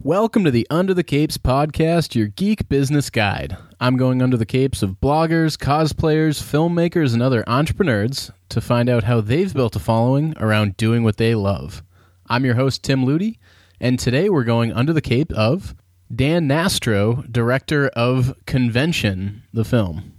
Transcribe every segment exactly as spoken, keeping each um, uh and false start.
Welcome to the Under the Capes podcast, your geek business guide. I'm going under the capes of bloggers, cosplayers, filmmakers, and other entrepreneurs to find out how they've built a following around doing what they love. I'm your host, Tim Ludi, and today we're going under the cape of Dan Nastro, director of Convention, the film.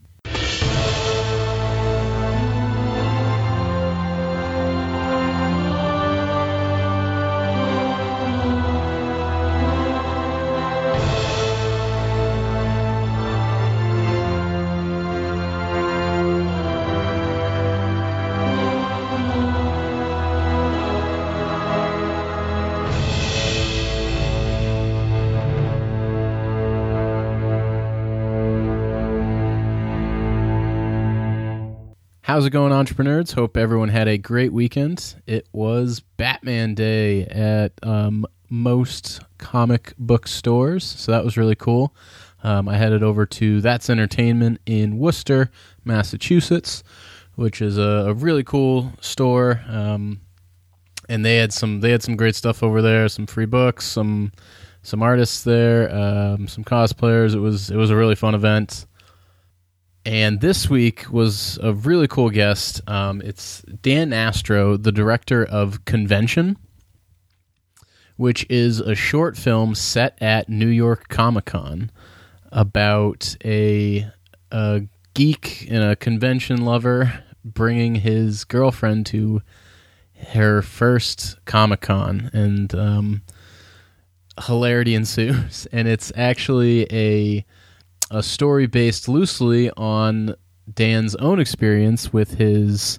How's it going, entrepreneurs? Hope everyone had a great weekend. It was Batman Day at um, most comic book stores, so that was really cool. Um, I headed over to That's Entertainment in Worcester, Massachusetts, which is a, a really cool store. Um, and they had some they had some great stuff over there, some free books, some some artists there, um, some cosplayers. It was it was a really fun event. And this week was a really cool guest. Um, it's Dan Nastro, the director of Convention, which is a short film set at New York Comic Con about a, a geek and a convention lover bringing his girlfriend to her first Comic Con, and um, hilarity ensues. And it's actually a a story based loosely on Dan's own experience with his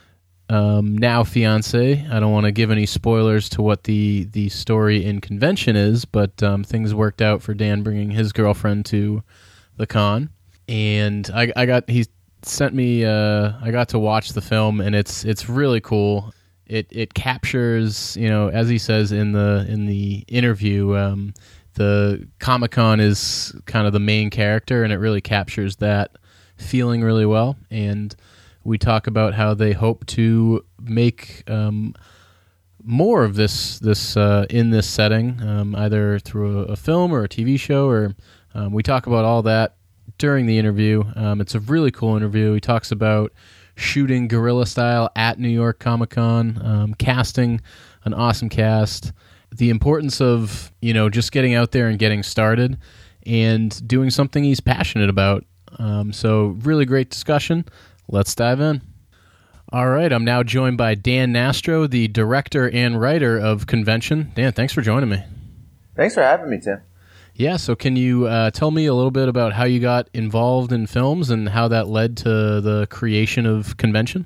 um, now fiance. I don't want to give any spoilers to what the, the story in Convention is, but um, things worked out for Dan bringing his girlfriend to the con. And I, I got he sent me. Uh, I got to watch the film, and it's it's really cool. It it captures, you know, as he says in the in the interview. Um, The Comic-Con is kind of the main character, and it really captures that feeling really well. And we talk about how they hope to make um, more of this this uh, in this setting, um, either through a, a film or a T V show. Or um, we talk about all that during the interview. Um, it's a really cool interview. He talks about shooting guerrilla style at New York Comic-Con, um, casting an awesome cast, the importance of, you know, just getting out there and getting started and doing something he's passionate about. Um, so really great discussion. Let's dive in. All right. I'm now joined by Dan Nastro, the director and writer of Convention. Dan, thanks for joining me. Thanks for having me, Tim. Yeah. So can you uh, tell me a little bit about how you got involved in films and how that led to the creation of Convention?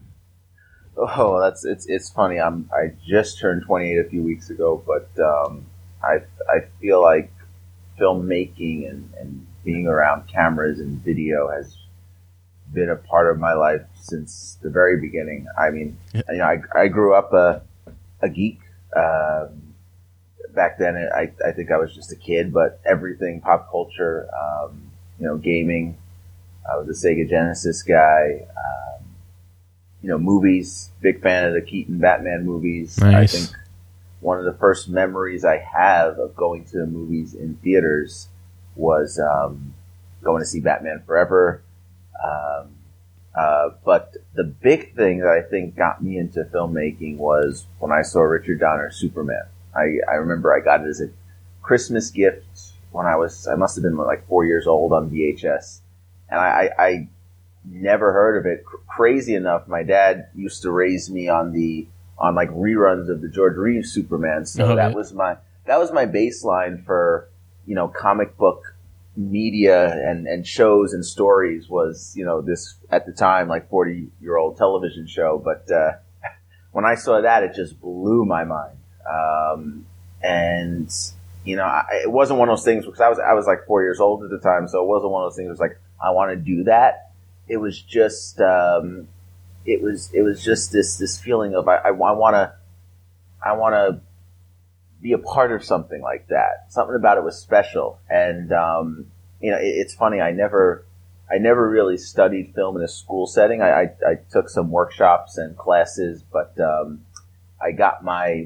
Oh, that's it's it's funny. I'm I just turned twenty-eight a few weeks ago, but um, I I feel like filmmaking and, and being around cameras and video has been a part of my life since the very beginning. I mean, yeah. you know, I I grew up a a geek. Um, back then, I I think I was just a kid, but everything pop culture, um, you know, gaming. I was a Sega Genesis guy. Um, You know, movies, big fan of the Keaton Batman movies. Nice. I think one of the first memories I have of going to the movies in theaters was um, going to see Batman Forever. Um, uh, but the big thing that I think got me into filmmaking was when I saw Richard Donner's Superman. I, I remember I got it as a Christmas gift when I was, I must have been like four years old on V H S. And I, I, I never heard of it. Crazy enough, my dad used to raise me on the on like reruns of the George Reeves Superman. So okay. that was my that was my baseline for, you know, comic book media and, and shows and stories was, you know, this at the time like forty year old television show. But uh, when I saw that, it just blew my mind. Um, and you know, I, it wasn't one of those things because I was I was like four years old at the time, so it wasn't one of those things. It was like I want to do that. It was just, um, it was, it was just this, this feeling of, I, I, I want to, I want to be a part of something like that. Something about it was special. And, um, you know, it, it's funny. I never, I never really studied film in a school setting. I, I, I took some workshops and classes, but, um, I got my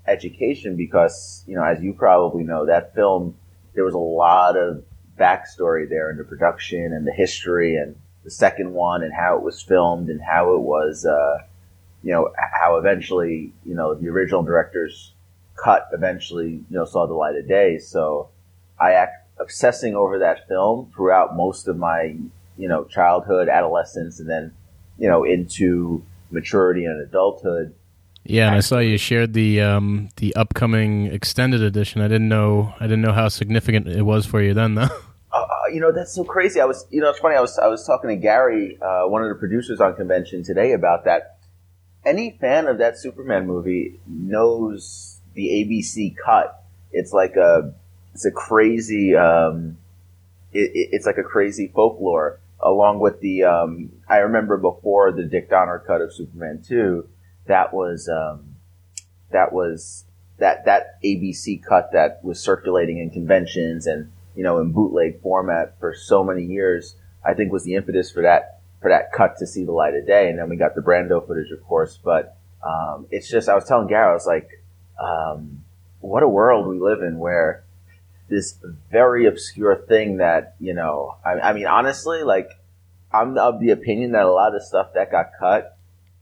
education because, you know, as you probably know, that film, there was a lot of backstory there in the production and the history and the second one and how it was filmed and how it was, uh, you know, how eventually, you know, the original director's cut eventually, you know, saw the light of day. So I act obsessing over that film throughout most of my, you know, childhood, adolescence, and then, you know, into maturity and adulthood. Yeah, and I saw you shared the um, the upcoming extended edition. I didn't know I didn't know how significant it was for you then, though. Uh, you know, that's so crazy. I was, you know, it's funny. I was I was talking to Gary, uh, one of the producers on Convention today, about that. Any fan of that Superman movie knows the A B C cut. It's like a it's a crazy um, it, it, it's like a crazy folklore. Along with the um, I remember before the Dick Donner cut of Superman two. That was um, that was that that A B C cut that was circulating in conventions and, you know, in bootleg format for so many years. I think was the impetus for that for that cut to see the light of day. And then we got the Brando footage, of course. But um, it's just I was telling Gary, I was like, um, what a world we live in where this very obscure thing that, you know, I, I mean, honestly, like I'm of the opinion that a lot of stuff that got cut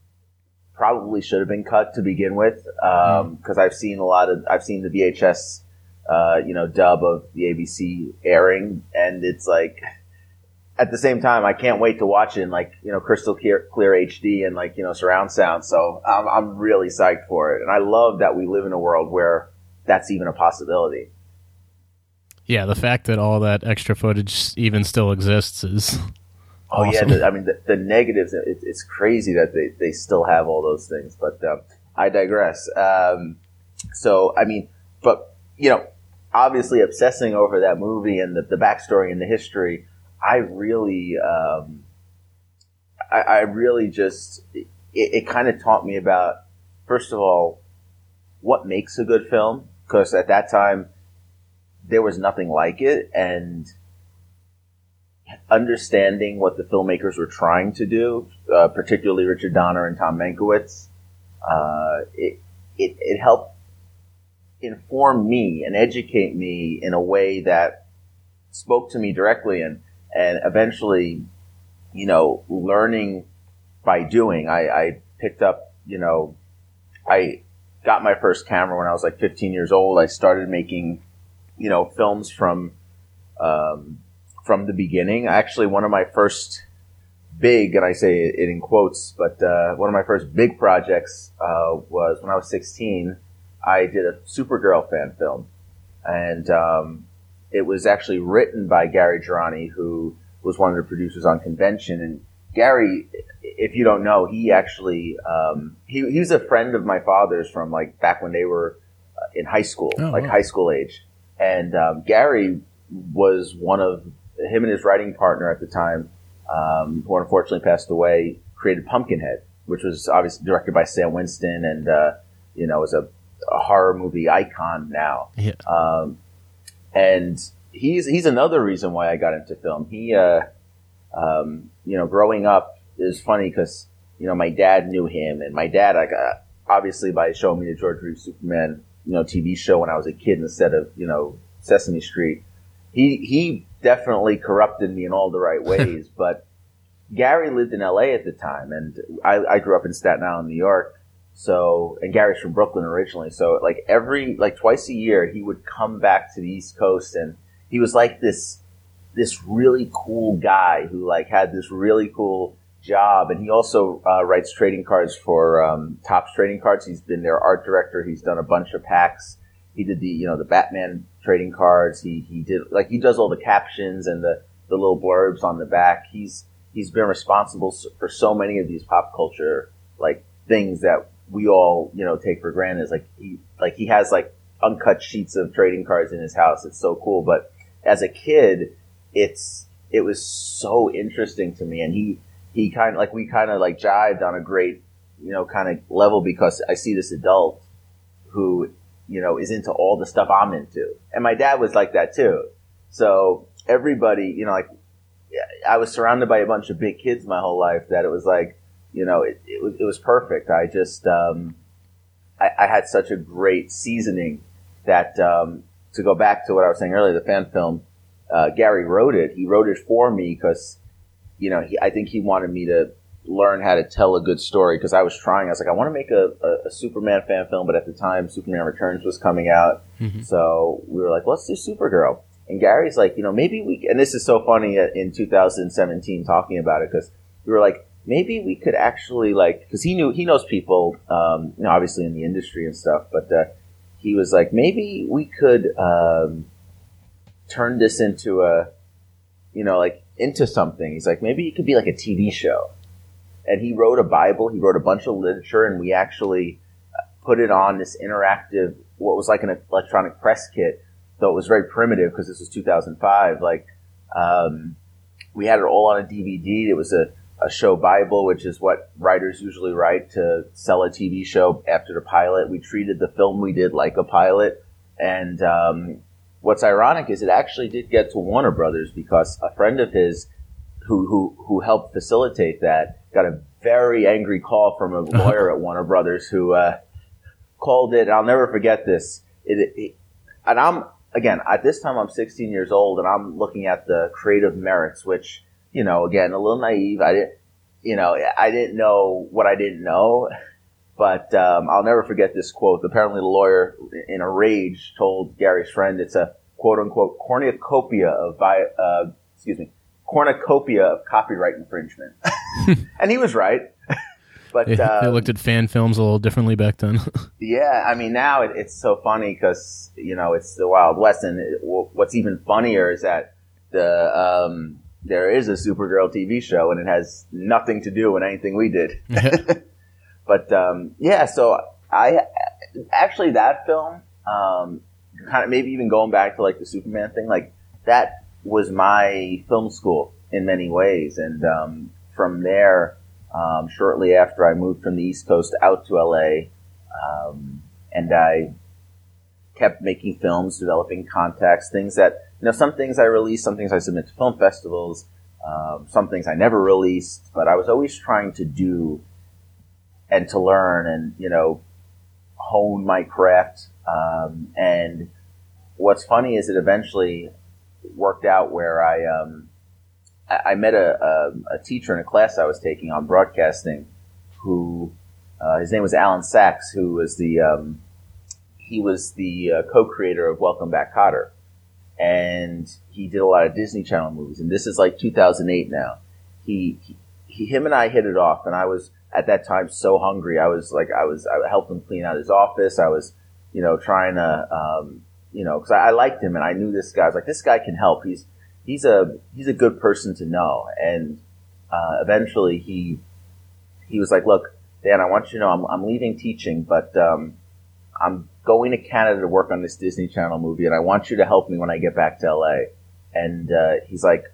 probably should have been cut to begin with, um, because I've seen a lot of, I've seen the V H S, uh, you know, dub of the A B C airing, and it's like, at the same time, I can't wait to watch it in, like, you know, crystal clear, clear H D and, like, you know, surround sound, so I'm, I'm really psyched for it, and I love that we live in a world where that's even a possibility. Yeah, the fact that all that extra footage even still exists is... Oh, awesome. Yeah, the, I mean, the, the negatives, it, it's crazy that they, they still have all those things, but uh, I digress. Um, so, I mean, but, you know, obviously obsessing over that movie and the, the backstory and the history, I really, um, I, I really just, it, it kind of taught me about, first of all, what makes a good film, because at that time, there was nothing like it, and understanding what the filmmakers were trying to do, uh, particularly Richard Donner and Tom Mankiewicz, uh, it, it, it helped inform me and educate me in a way that spoke to me directly, and, and eventually, you know, learning by doing. I, I picked up, you know, I got my first camera when I was like fifteen years old. I started making, you know, films from, um, from the beginning. Actually, one of my first big, and I say it in quotes, but uh, one of my first big projects uh, was when I was sixteen. I did a Supergirl fan film, and um, it was actually written by Gary Girani, who was one of the producers on Convention. And Gary, if you don't know, he actually um, he, he was a friend of my father's from like back when they were uh, in high school, oh, like wow. high school age. And um, Gary was one of him and his writing partner at the time, um, who unfortunately passed away, created Pumpkinhead, which was obviously directed by Sam Winston, and uh, you know, is a, a horror movie icon now. Yeah. Um, and he's he's another reason why I got into film. He, uh, um, you know, growing up is funny because you know my dad knew him, and my dad, like, uh, obviously by showing me the George Reeves Superman, you know, T V show when I was a kid instead of you know Sesame Street. He he definitely corrupted me in all the right ways, but Gary lived in L A at the time, and I, I grew up in Staten Island, New York. So, and Gary's from Brooklyn originally. So, like every like twice a year, he would come back to the East Coast, and he was like this this really cool guy who like had this really cool job, and he also uh, writes trading cards for um, Topps Trading Cards. He's been their art director. He's done a bunch of packs. He did the, you know, the Batman trading cards. He, he did, like, he does all the captions and the, the little blurbs on the back. He's, he's been responsible for so many of these pop culture, like, things that we all, you know, take for granted. Like, he, like, he has, like, uncut sheets of trading cards in his house. It's so cool. But as a kid, it's, it was so interesting to me. And he, he kind of, like, we kind of, like, jived on a great, you know, kind of level because I see this adult who, you know, is into all the stuff I'm into. And my dad was like that too. So everybody, you know, like, I was surrounded by a bunch of big kids my whole life that it was like, you know, it, it was, it was perfect. I just, um, I, I had such a great seasoning that, um, to go back to what I was saying earlier, the fan film, uh, Gary wrote it. He wrote it for me because, you know, he, I think he wanted me to learn how to tell a good story because I was trying. I was like, I want to make a, a, a Superman fan film, but at the time, Superman Returns was coming out. Mm-hmm. So we were like, let's do Supergirl. And Gary's like, you know, maybe we, and this is so funny in two thousand seventeen talking about it because we were like, maybe we could actually like, because he knew, he knows people, um, you know, obviously in the industry and stuff, but uh, he was like, maybe we could um, turn this into a, you know, like into something. He's like, maybe it could be like a T V show. And he wrote a Bible, he wrote a bunch of literature, and we actually put it on this interactive, what was like an electronic press kit, though it was very primitive because this was two thousand five. Like, um, we had it all on a D V D. It was a, a show Bible, which is what writers usually write to sell a T V show after the pilot. We treated the film we did like a pilot. And um, what's ironic is it actually did get to Warner Brothers because a friend of his who who who helped facilitate that got a very angry call from a lawyer at Warner Brothers who uh, called it. And I'll never forget this. It, it, and I'm again at this time I'm sixteen years old, and I'm looking at the creative merits, which you know again a little naive. I didn't you know I didn't know what I didn't know, but um, I'll never forget this quote. Apparently, the lawyer in a rage told Gary's friend it's a quote unquote cornucopia of bi- uh, excuse me. cornucopia of copyright infringement. And he was right. But they, um, they looked at fan films a little differently back then. Yeah, I mean, now it, it's so funny because, you know, it's the Wild West. And it, what's even funnier is that the um, there is a Supergirl T V show, and it has nothing to do with anything we did. But, um, yeah, so I actually that film, um, kind of maybe even going back to, like, the Superman thing, like, that was my film school in many ways. And um, from there, um, shortly after I moved from the East Coast out to L A, um, and I kept making films, developing contacts, things that, you know, some things I released, some things I submit to film festivals, um, some things I never released, but I was always trying to do and to learn and, you know, hone my craft. Um, and what's funny is it eventually worked out where I um I, I met a, a a teacher in a class I was taking on broadcasting, who uh, his name was Alan Sachs, who was the um he was the uh, co-creator of Welcome Back, Kotter, and he did a lot of Disney Channel movies. And this is like two thousand eight now. He, he, he him and I hit it off, and I was at that time so hungry. I was like I was I helped him clean out his office. I was you know trying to. Um, You know, because I, I liked him and I knew this guy. I was like, this guy can help. He's he's a he's a good person to know. And uh, eventually, he he was like, look, Dan, I want you to know I'm I'm leaving teaching, but um, I'm going to Canada to work on this Disney Channel movie, and I want you to help me when I get back to L A. And uh, he's like,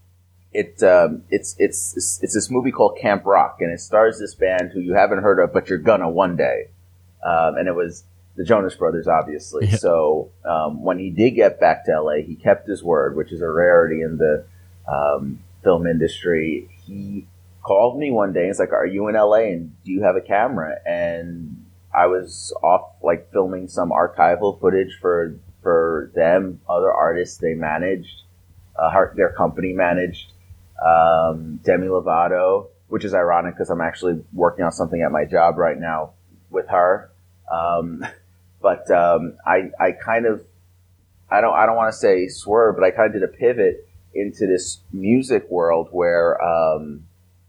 it um, it's it's it's it's this movie called Camp Rock, and it stars this band who you haven't heard of, but you're gonna one day. Um, and it was the Jonas Brothers, obviously. Yeah. So um, when he did get back to L A, he kept his word, which is a rarity in the um, film industry. He called me one day and he's like, are you in L A and do you have a camera? And I was off like filming some archival footage for for them, other artists they managed, uh, their company managed, um, Demi Lovato, which is ironic because I'm actually working on something at my job right now with her. Um, But um, I, I kind of, I don't, I don't want to say swerve, but I kind of did a pivot into this music world where, um,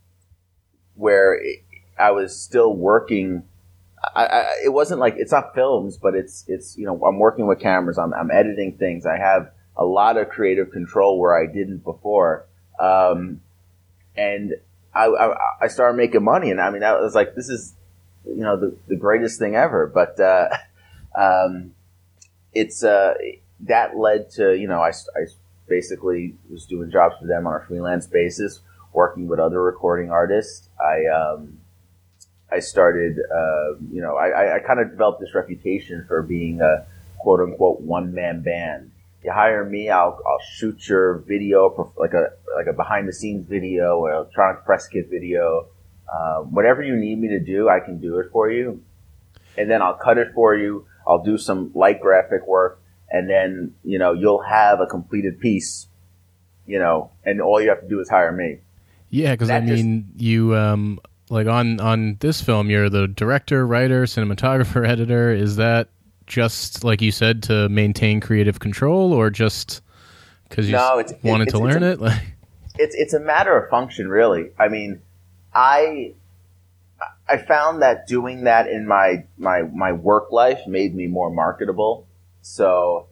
where it, I was still working. I, I, it wasn't like it's not films, but it's, it's you know, I'm working with cameras. I'm, I'm editing things. I have a lot of creative control where I didn't before, um, and I, I, I started making money. And I mean, I was like, this is, you know, the, the greatest thing ever. But uh, Um, it's, uh, that led to, you know, I, I basically was doing jobs for them on a freelance basis, working with other recording artists. I, um, I started, uh, you know, I, I kind of developed this reputation for being a quote unquote one man band. You hire me, I'll, I'll shoot your video, like a, like a behind the scenes video or electronic press kit video. Uh, whatever you need me to do, I can do it for you. and then I'll cut it for you. I'll do some light graphic work, and then, you know, you'll have a completed piece, you know, and all you have to do is hire me. Yeah, because I mean, just, you um, like on on this film, you're the director, writer, cinematographer, editor. Is that just like you said to maintain creative control, or just because you no, it's, wanted it's, to it's learn a, it? Like, it's it's a matter of function, really. I mean, I I found that doing that in my my my work life made me more marketable. So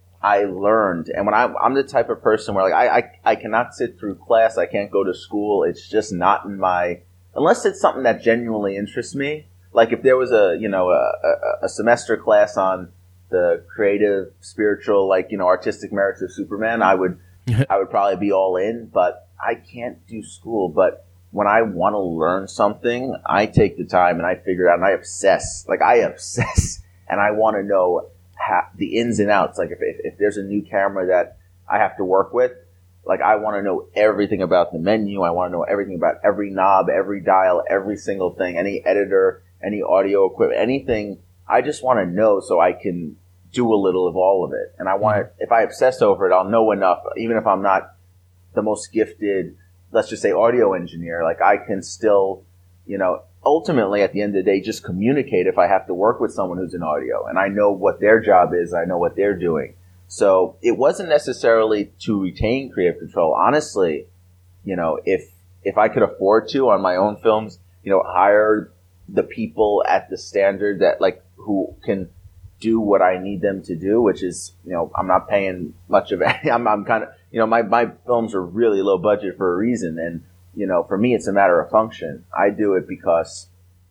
I learned, and when I'm I'm the type of person where like I I, I cannot sit through class, I can't go to school. It's just not in my unless it's something that genuinely interests me. Like if there was a, you know, a, a, a semester class on the creative, spiritual, like, you know, artistic merits of Superman, I would, I would probably be all in, but I can't do school. But when I want to learn something, I take the time and I figure it out and I obsess, like I obsess and I want to know how, the ins and outs. Like if, if, if there's a new camera that I have to work with, like I want to know everything about the menu. I want to know everything about every knob, every dial, every single thing, any editor, any audio equipment, anything. I just want to know so I can do a little of all of it. And I want to, if I obsess over it, I'll know enough, even if I'm not the most gifted, let's just say audio engineer, like I can still, you know, ultimately at the end of the day, just communicate if I have to work with someone who's in audio and I know what their job is. I know what they're doing. So it wasn't necessarily to retain creative control. Honestly, you know, if, if I could afford to on my own films, you know, hire the people at the standard that like who can do what I need them to do, which is, you know, I'm not paying much of any, I'm, I'm kind of, you know, my, my films are really low budget for a reason. And, you know, for me, it's a matter of function. I do it because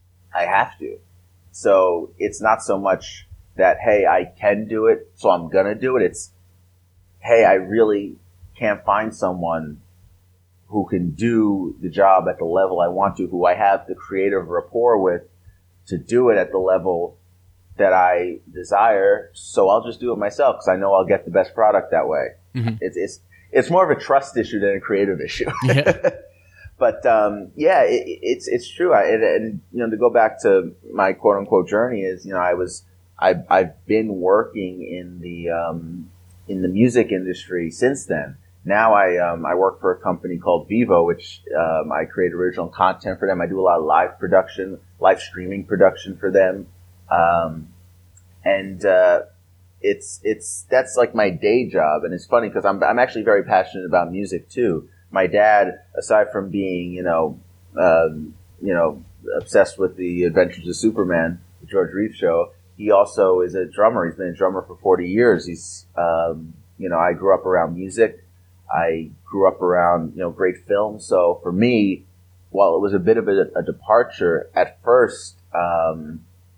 I have to. So it's not so much that, hey, I can do it, so I'm going to do it. It's, hey, I really can't find someone who can do the job at the level I want to, who I have the creative rapport with to do it at the level that I desire. So I'll just do it myself because I know I'll get the best product that way. Mm-hmm. It's, it's, it's more of a trust issue than a creative issue. Yeah. But, um, yeah, it, it's, it's true. I, and, and, you know, to go back to my quote unquote journey is, you know, I was, I've, I've been working in the, um, in the music industry since then. Now I, um, I work for a company called Vivo, which, um, I create original content for them. I do a lot of live production, live streaming production for them. Um, and, uh, it's, it's, that's like my day job. And it's funny because I'm, I'm actually very passionate about music too. My dad, aside from being, you know, um, you know, obsessed with the Adventures of Superman, the George Reeves show, he also is a drummer. He's been a drummer for forty years. He's, um, you know, I grew up around music. I grew up around, you know, great films. So for me, while it was a bit of a, a departure at first, um,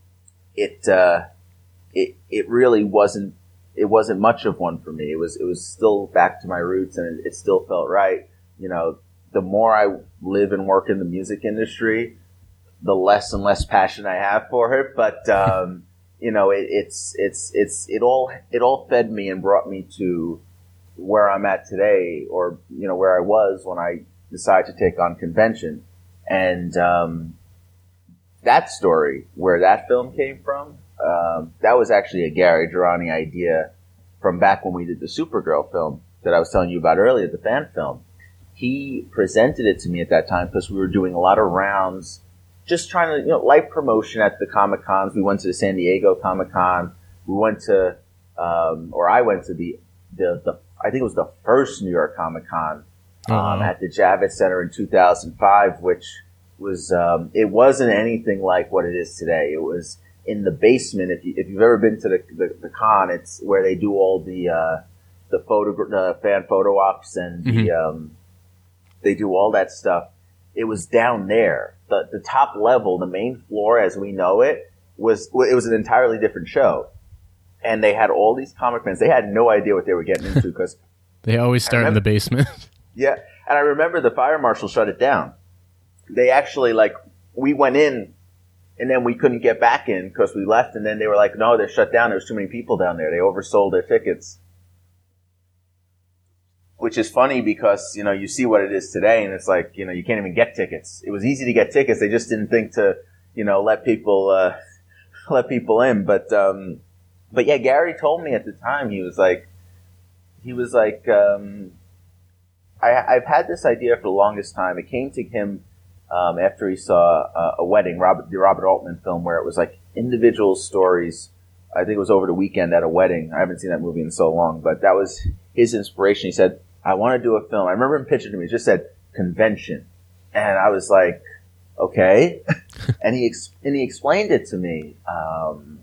it, uh, it, it really wasn't, it wasn't much of one for me. It was, it was still back to my roots and it, it still felt right. You know, the more I live and work in the music industry, the less and less passion I have for it. But, um, you know, it, it's, it's, it's, it all, it all fed me and brought me to where I'm at today, or, you know, where I was when I decided to take on convention. And, um, that story, where that film came from, um, that was actually a Gary Girani idea from back when we did the Supergirl film that I was telling you about earlier, the fan film. He presented it to me at that time because we were doing a lot of rounds, just trying to, you know, live promotion at the Comic Cons. We went to the San Diego Comic Con. We went to, um, or I went to the, the, the, I think it was the first New York Comic Con, um, uh-huh. at the Javits Center in two thousand five, which was, um, it wasn't anything like what it is today. It was in the basement. If you, if you've ever been to the, the, the con, it's where they do all the, uh, the photo, the fan photo ops and mm-hmm. the, um, they do all that stuff. It was down there. The, the top level, the main floor as we know it, was, it was an entirely different show. And they had all these comic fans. They had no idea what they were getting into because they always start remember, in the basement. Yeah. And I remember the fire marshal shut it down. They actually, like, we went in and then we couldn't get back in because we left. And then they were like, no, they're shut down. There's too many people down there. They oversold their tickets. Which is funny because, you know, you see what it is today and it's like, you know, you can't even get tickets. It was easy to get tickets. They just didn't think to, you know, let people, uh, let people in. But, um, but yeah, Gary told me at the time, he was like, he was like, um, I, I've had this idea for the longest time. It came to him, um, after he saw uh, a wedding, Robert, the Robert Altman film, where it was like individual stories. I think it was over the weekend at a wedding. I haven't seen that movie in so long, but that was his inspiration. He said, I want to do a film. I remember him pitching to me. It just said convention. And I was like, okay. and he, ex- and he explained it to me. Um,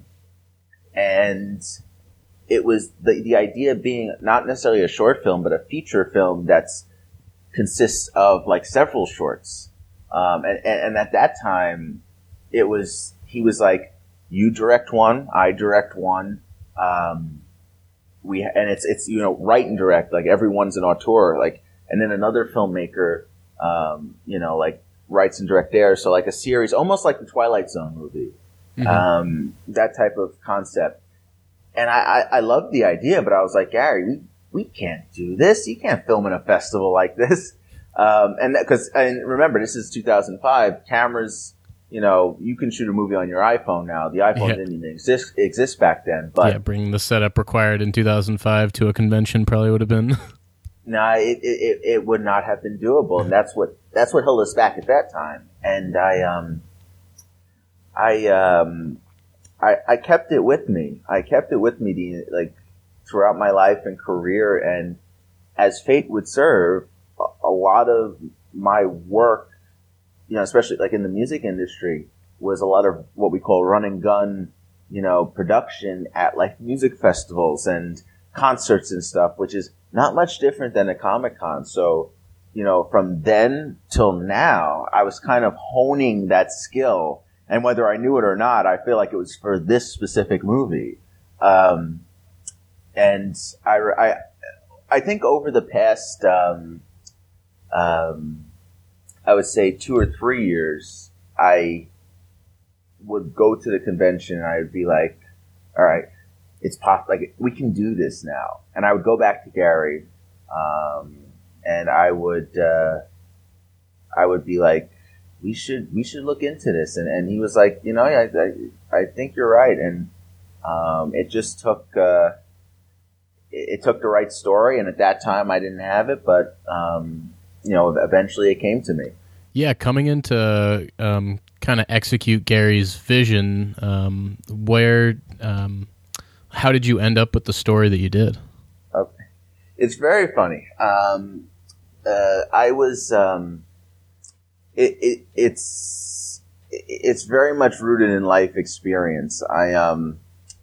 and it was the, the idea being not necessarily a short film, but a feature film that's consists of like several shorts. Um, and, and, and at that time it was, he was like, you direct one, I direct one. Um, we, and it's, it's, you know, write and direct, like everyone's an auteur, like, and then another filmmaker, um, you know, like writes and direct there. So like a series, almost like the Twilight Zone movie, mm-hmm. um, that type of concept. And I, I, I loved the idea, but I was like, Gary, we, we can't do this. You can't film in a festival like this. Um, and that, cause, and remember, this is two thousand five, cameras, you know, you can shoot a movie on your iPhone now. The iPhone yeah. didn't even exist exist back then. But yeah, bringing the setup required in two thousand five to a convention probably would have been. No, it, it it would not have been doable, and that's what that's what held us back at that time. And I um, I um, I, I kept it with me. I kept it with me the, like throughout my life and career. And as fate would serve, a, a lot of my work, you know, especially like in the music industry, was a lot of what we call run and gun, you know, production at like music festivals and concerts and stuff, which is not much different than a Comic-Con. So, you know, from then till now, I was kind of honing that skill. And whether I knew it or not, I feel like it was for this specific movie. Um, and I, I, I think over the past, um, um, I would say two or three years, I would go to the convention and I would be like, all right, it's pop, like we can do this now. And I would go back to Gary, um, and I would, uh, I would be like, we should, we should look into this. And, and he was like, you know, I, I, I think you're right. And, um, it just took, uh, it, it took the right story. And at that time I didn't have it, but, um, you know, eventually it came to me. Yeah. Coming into, um, kind of execute Gary's vision, um, where, um, how did you end up with the story that you did? Okay. It's very funny. Um, uh, I was, um, it, it, it's, it's very much rooted in life experience. I, um,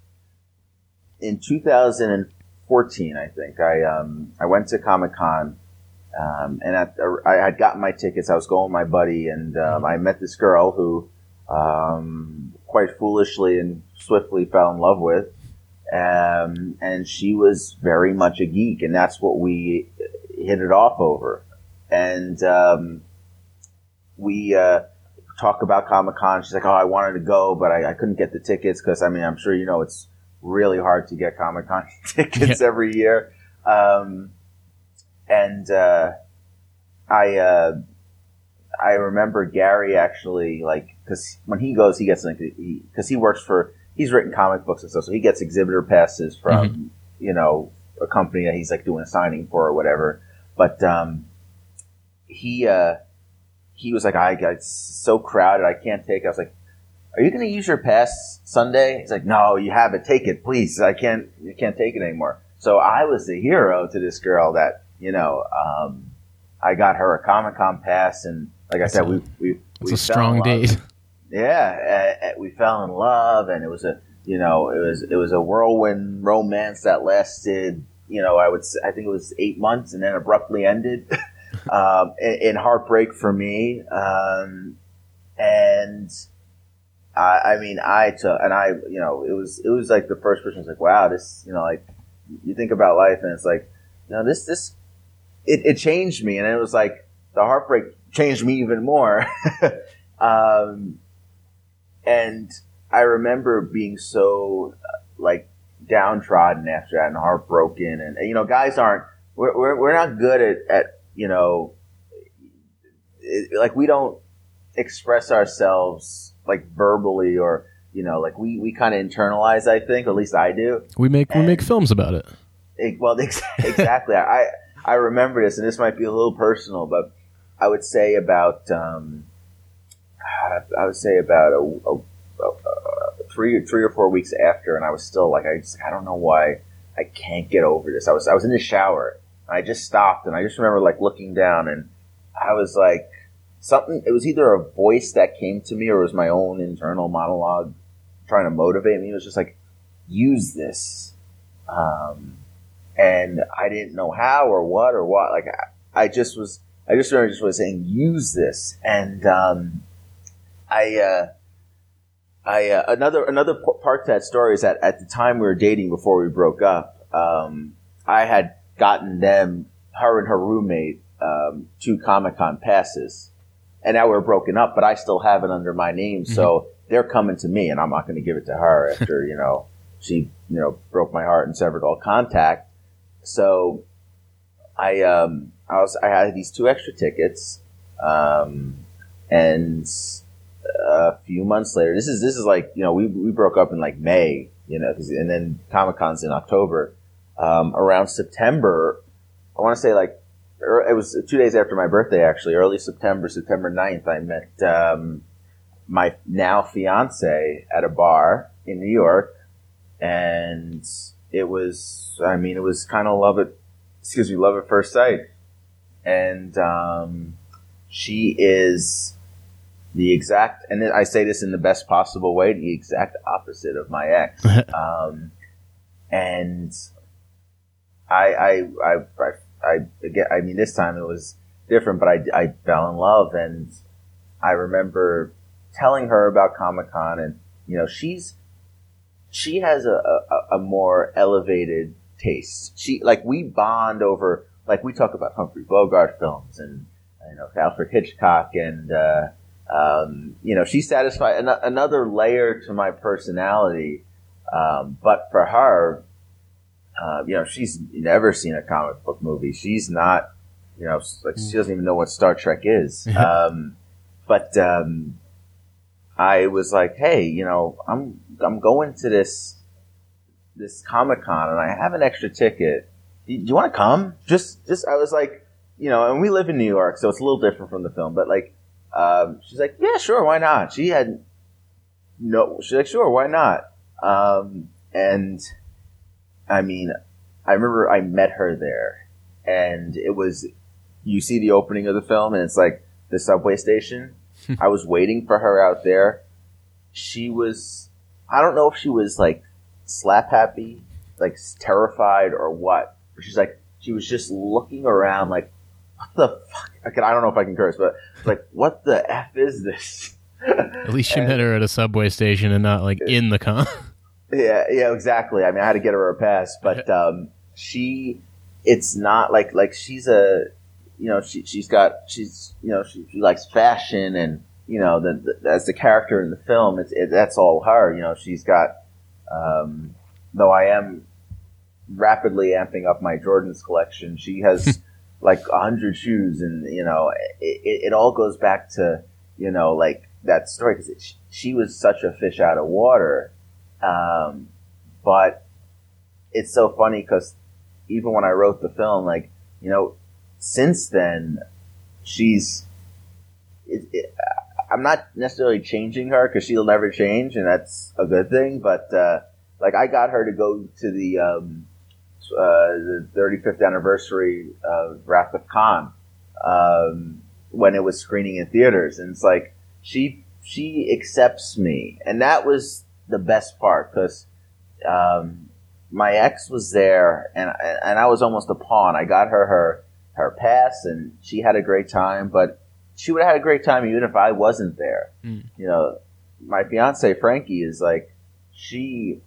in two thousand fourteen, I think, I, um, I went to Comic-Con, um, and at, I had gotten my tickets. I was going with my buddy, and, um, I met this girl who, um, quite foolishly and swiftly fell in love with. Um, and she was very much a geek, and that's what we hit it off over. And, um, we, uh, talk about Comic-Con. She's like, oh, I wanted to go, but I, I couldn't get the tickets because, I mean, I'm sure you know it's really hard to get Comic-Con tickets yeah. every year. Um, and, uh, I, uh, I remember Gary actually, like, cause when he goes, he gets, like, he, cause he works for, he's written comic books and stuff, so he gets exhibitor passes from, mm-hmm. you know, a company that he's, like, doing a signing for or whatever. But, um, he, uh, he was like, I got it's so crowded, I can't take it. I was like, are you going to use your pass Sunday? He's like, no, you have it. Take it, please. I can't, you can't take it anymore. So I was the hero to this girl that, you know, um, I got her a Comic-Con pass, and like that's I said, a, we, we, it's we a strong date. Yeah. Uh, we fell in love, and it was a, you know, it was, it was a whirlwind romance that lasted, you know, I would say, I think it was eight months and then abruptly ended. um, in, in heartbreak for me. Um, and I, I mean, I took, and I, you know, it was, it was like the first person was like, wow, this, you know, like you think about life and it's like, you know, this, this, it, it changed me. And it was like the heartbreak changed me even more. um, and I remember being so uh, like downtrodden after that and heartbroken. And, you know, guys aren't, we're, we're, we're not good at, at, you know, it, like we don't express ourselves like verbally or, you know, like we, we kind of internalize, I think, at least I do. We make and we make films about it. it well, exactly. I I remember this, and this might be a little personal, but I would say about um, I would say about a, a, a, a three three or four weeks after, and I was still like, I just, I don't know why I can't get over this. I was I was in the shower, and I just stopped, and I just remember like looking down, and I was like, something. It was either a voice that came to me, or it was my own internal monologue trying to motivate me. It was just like, use this, um, and I didn't know how or what or what. Like I, I just was. I just remember just was saying, use this, and um, I, uh, I uh, another another part to that story is that at the time we were dating before we broke up, um, I had gotten them, her and her roommate, um, two Comic-Con passes, and now we're broken up, but I still have it under my name, mm-hmm. so they're coming to me, and I'm not going to give it to her after you know she you know broke my heart and severed all contact. So I um. I was, I had these two extra tickets, um, and a few months later, this is, this is like, you know, we, we broke up in like May, you know, cause, and then Comic-Con's in October. Um, around September, I want to say like, it was two days after my birthday, actually, early September, September ninth, I met, um, my now fiance at a bar in New York, and it was, I mean, it was kind of love at, excuse me, love at first sight. And um, she is the exact, and I say this in the best possible way, the exact opposite of my ex. um, and I, I, I, I, I, again, I mean, this time it was different, but I, I fell in love, and I remember telling her about Comic-Con, and you know, she's she has a, a, a more elevated taste. She like we bond over. Like, we talk about Humphrey Bogart films and, you know, Alfred Hitchcock and, uh, um, you know, she satisfied an- another layer to my personality. Um, but for her, uh, you know, she's never seen a comic book movie. She's not, you know, like, she doesn't even know what Star Trek is. um, but, um, I was like, hey, you know, I'm, I'm going to this, this Comic-Con and I have an extra ticket. Do you want to come? Just, just, I was like, you know, and we live in New York, so it's a little different from the film, but like, um, she's like, yeah, sure, why not? She had no, she's like, sure, why not? Um, and I mean, I remember I met her there, and it was, you see the opening of the film, and it's like the subway station. I was waiting for her out there. She was, I don't know if she was like slap happy, like terrified or what. She's like, she was just looking around like, what the fuck? I, can, I don't know if I can curse, but like, what the F is this? At least you and, met her at a subway station and not like in the con. Yeah, yeah, exactly. I mean, I had to get her a pass, but um, she, it's not like, like she's a, you know, she, she's got, she's, you know, she, she likes fashion and, you know, the, the, as the character in the film, it's, it, that's all her. You know, she's got, um, though I am rapidly amping up my Jordans collection. She has like a hundred shoes, and you know, it, it, it all goes back to you know like that story because she was such a fish out of water. Um, but it's so funny because even when I wrote the film, like you know, since then she's. It, it, I'm not necessarily changing her because she'll never change, and that's a good thing. But uh, like I got her to go to the. Um, Uh, the thirty-fifth anniversary of Wrath of Khan, um, when it was screening in theaters. And it's like, she, she accepts me. And that was the best part because, um, my ex was there and, and I was almost a pawn. I got her her, her pass and she had a great time, but she would have had a great time even if I wasn't there. Mm. You know, my fiance Frankie is like, she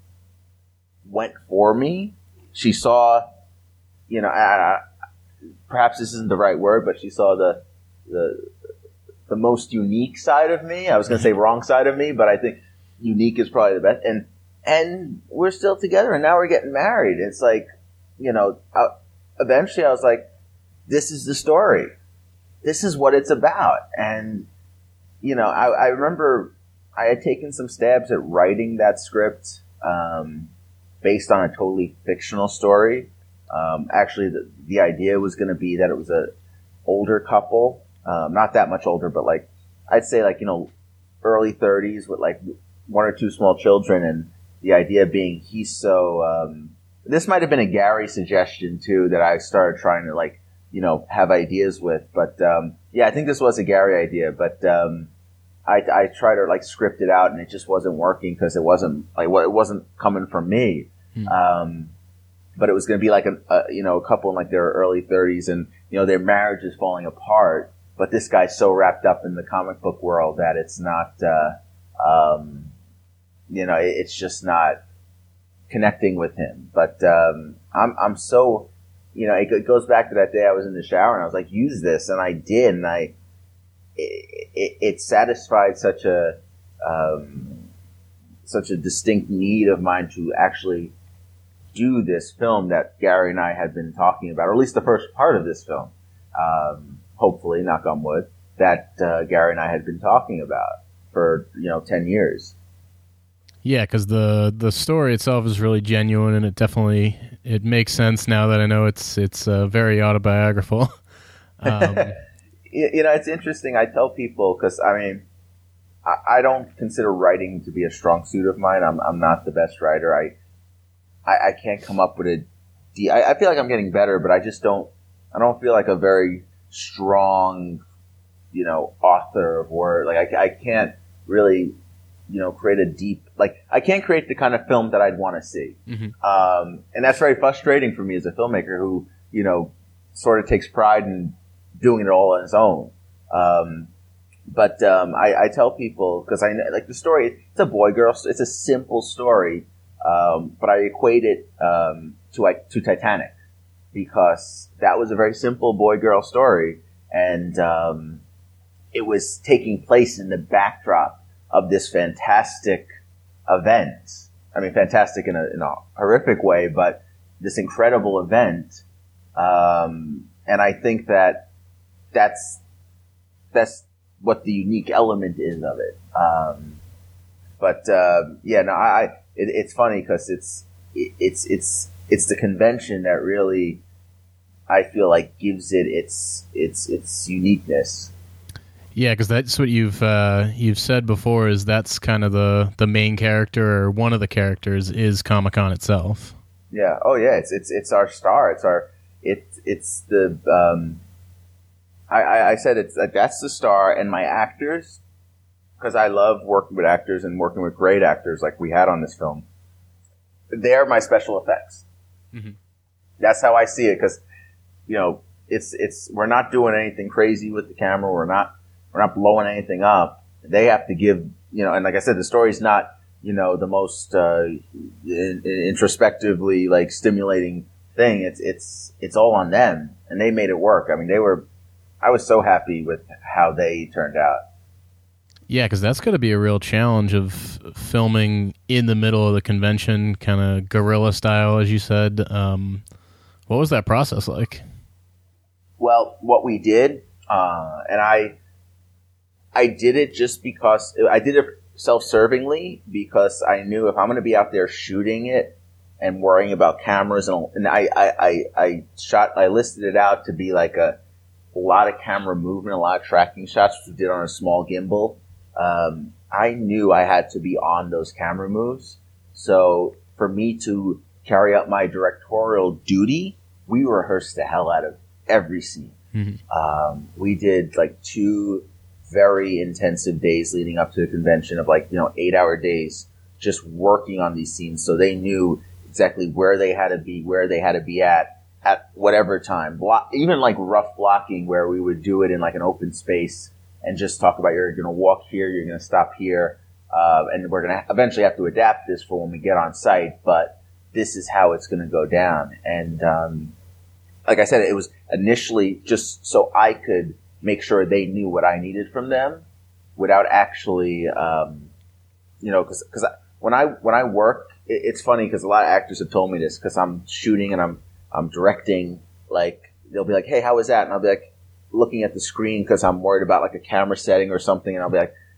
went for me. She saw, you know, uh, perhaps this isn't the right word, but she saw the the the most unique side of me. I was going to say wrong side of me, but I think unique is probably the best. And and we're still together, and now we're getting married. It's like, you know, I, eventually I was like, this is the story. This is what it's about. And, you know, I, I remember I had taken some stabs at writing that script um, based on a totally fictional story. Um, actually, the, the idea was going to be that it was a older couple, um, not that much older, but like I'd say like you know early thirties with like one or two small children, and the idea being he's so. Um, this might have been a Gary suggestion too that I started trying to like you know have ideas with, but um, yeah, I think this was a Gary idea, but. Um, I, I tried to like script it out and it just wasn't working because it wasn't like well, it wasn't coming from me. Hmm. Um, but it was going to be like a, a you know a couple in like their early thirties and you know their marriage is falling apart. But this guy's so wrapped up in the comic book world that it's not uh, um, you know it, it's just not connecting with him. But um, I'm I'm so you know it, it goes back to that day I was in the shower and I was like use this and I did and I. It, it, it satisfied such a um, such a distinct need of mine to actually do this film that Gary and I had been talking about, or at least the first part of this film. Um, hopefully, knock on wood, that uh, Gary and I had been talking about for you know ten years. Yeah, because the the story itself is really genuine, and it definitely it makes sense now that I know it's it's uh, very autobiographical. Um, You know, it's interesting. I tell people because I mean, I, I don't consider writing to be a strong suit of mine. I'm I'm not the best writer. I I, I can't come up with a. De- I, I feel like I'm getting better, but I just don't. I don't feel like a very strong, you know, author of word. Like I I can't really, you know, create a deep. Like I can't create the kind of film that I'd want to see. Mm-hmm. Um, and that's very frustrating for me as a filmmaker who you know sort of takes pride in. Doing it all on his own. Um, but, um, I, I tell people, cause I know, like the story, it's a boy girl, it's a simple story. Um, but I equate it, um, to, like, to Titanic because that was a very simple boy girl story. And, um, it was taking place in the backdrop of this fantastic event. I mean, fantastic in a, in a horrific way, but this incredible event. Um, and I think that, That's that's what the unique element is of it. Um, but uh, yeah, no, I, I it, it's funny because it's it, it's it's it's the convention that really I feel like gives it its its its uniqueness. Yeah, because that's what you've uh, you've said before. Is that's kind of the the main character or one of the characters is Comic-Con itself. Yeah. Oh yeah. It's it's it's our star. It's our it's it's the. Um, I, I said it's like that's the star, and my actors, because I love working with actors and working with great actors like we had on this film. They're my special effects. Mm-hmm. That's how I see it, because you know it's it's we're not doing anything crazy with the camera. We're not we're not blowing anything up. They have to give you know, and like I said, the story's not you know the most uh, in, in introspectively like stimulating thing. It's it's it's all on them, and they made it work. I mean, they were. I was so happy with how they turned out. Yeah, because that's going to be a real challenge of filming in the middle of the convention, kind of guerrilla style, as you said. Um, what was that process like? Well, what we did, uh, and I, I did it just because I did it self-servingly because I knew if I'm going to be out there shooting it and worrying about cameras and, and I, I, I, I shot, I listed it out to be like a. A lot of camera movement, a lot of tracking shots, which we did on a small gimbal. Um, I knew I had to be on those camera moves. So for me to carry out my directorial duty, we rehearsed the hell out of every scene. Mm-hmm. Um, we did like two very intensive days leading up to the convention of like, you know, eight hour days just working on these scenes. So they knew exactly where they had to be, where they had to be at. At whatever time, block, even like rough blocking where we would do it in like an open space and just talk about you're going to walk here, you're going to stop here, uh, and we're going to eventually have to adapt this for when we get on site, but this is how it's going to go down. And um, like I said, it was initially just so I could make sure they knew what I needed from them without actually, um, you know, because because when I when I work, it, it's funny because a lot of actors have told me this because I'm shooting and I'm I'm directing, like, they'll be like, hey, how was that? And I'll be like, looking at the screen because I'm worried about, like, a camera setting or something. And I'll be like,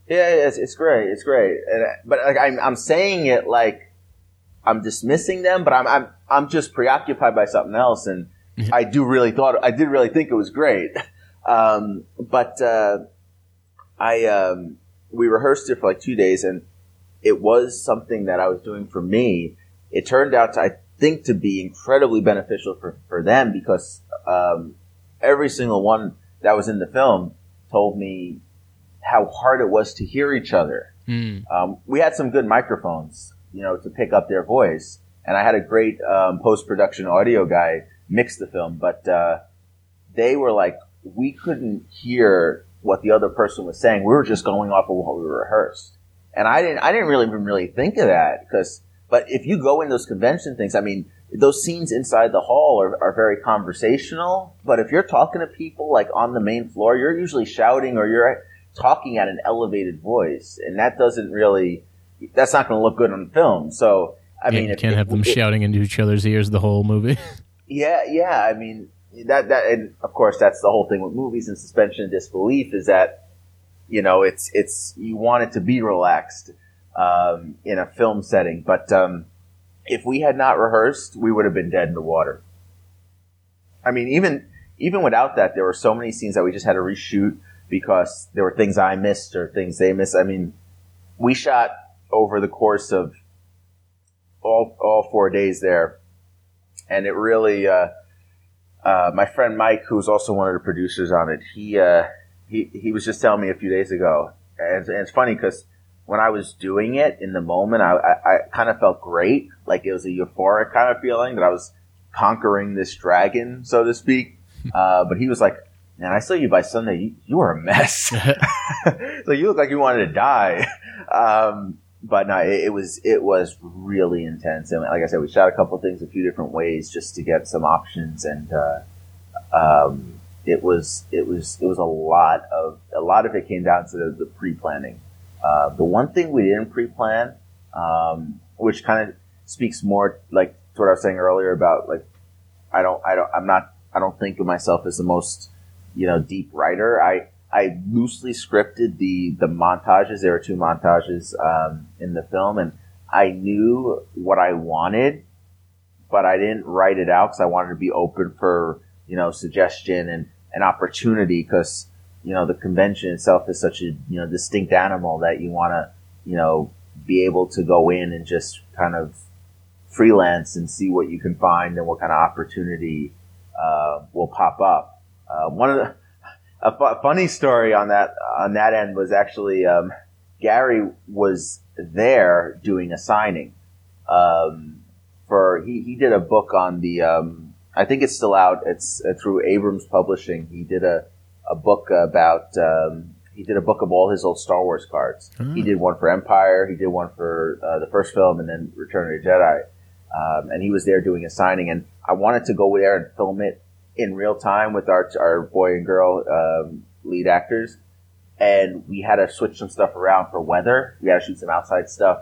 Yeah, it's, it's great. It's great. And, but like, I'm, I'm saying it like I'm dismissing them, but I'm, I'm, I'm just preoccupied by something else. And I do really thought, I did really think it was great. Um, but, uh, I, um, we rehearsed it for like two days and it was something that I was doing for me. It turned out to, I think, to be incredibly beneficial for, for them because, um, every single one that was in the film told me how hard it was to hear each other. Mm. Um, we had some good microphones, you know, to pick up their voice. And I had a great um, post-production audio guy mix the film. But uh, they were like, we couldn't hear what the other person was saying. We were just going off of what we rehearsed. And I didn't I didn't really even really think of that. because. But if you go in those convention things, I mean, those scenes inside the hall are, are very conversational. But if you're talking to people like on the main floor, you're usually shouting or you're talking at an elevated voice, and that doesn't really, that's not going to look good on film. So, I yeah, mean, you if, can't if, have them if, shouting into each other's ears the whole movie. yeah, yeah. I mean, that, that, and of course, that's the whole thing with movies and suspension of disbelief is that, you know, it's, it's, you want it to be relaxed, um, in a film setting. But, um, if we had not rehearsed, we would have been dead in the water. I mean, even, even without that, there were so many scenes that we just had to reshoot, because there were things I missed or things they missed. I mean, we shot over the course of all all four days there, and it really. Uh, uh, my friend Mike, who's also one of the producers on it, he uh, he he was just telling me a few days ago, and, and it's funny because when I was doing it in the moment, I, I, I kind of felt great, like it was a euphoric kind of feeling that I was conquering this dragon, so to speak. Uh, but he was like, man, I saw you by Sunday. You, you were a mess. So you look like you wanted to die. Um, but no, it, it was it was really intense. And like I said, we shot a couple of things a few different ways just to get some options. And uh, um, it was it was it was a lot of a lot of it came down to the, the pre-planning. Uh, the one thing we didn't pre-plan, um, which kind of speaks more like to what I was saying earlier about like I don't I don't I'm not I don't think of myself as the most you know, deep writer. I, I loosely scripted the, the montages. There were two montages, um, in the film, and I knew what I wanted, but I didn't write it out because I wanted to be open for, you know, suggestion and an opportunity because, you know, the convention itself is such a, you know, distinct animal that you want to, you know, be able to go in and just kind of freelance and see what you can find and what kind of opportunity, uh, will pop up. Uh, one of the a fu- funny story on that on that end was actually um, Gary was there doing a signing um, for he, he did a book on the um, I think it's still out. It's uh, through Abrams Publishing. He did a a book about um, he did a book of all his old Star Wars cards. Mm. He did one for Empire. He did one for uh, the first film, and then Return of the Jedi. Um, and he was there doing a signing, and I wanted to go there and film it in real time with our our boy and girl um, lead actors, and we had to switch some stuff around for weather. We had to shoot some outside stuff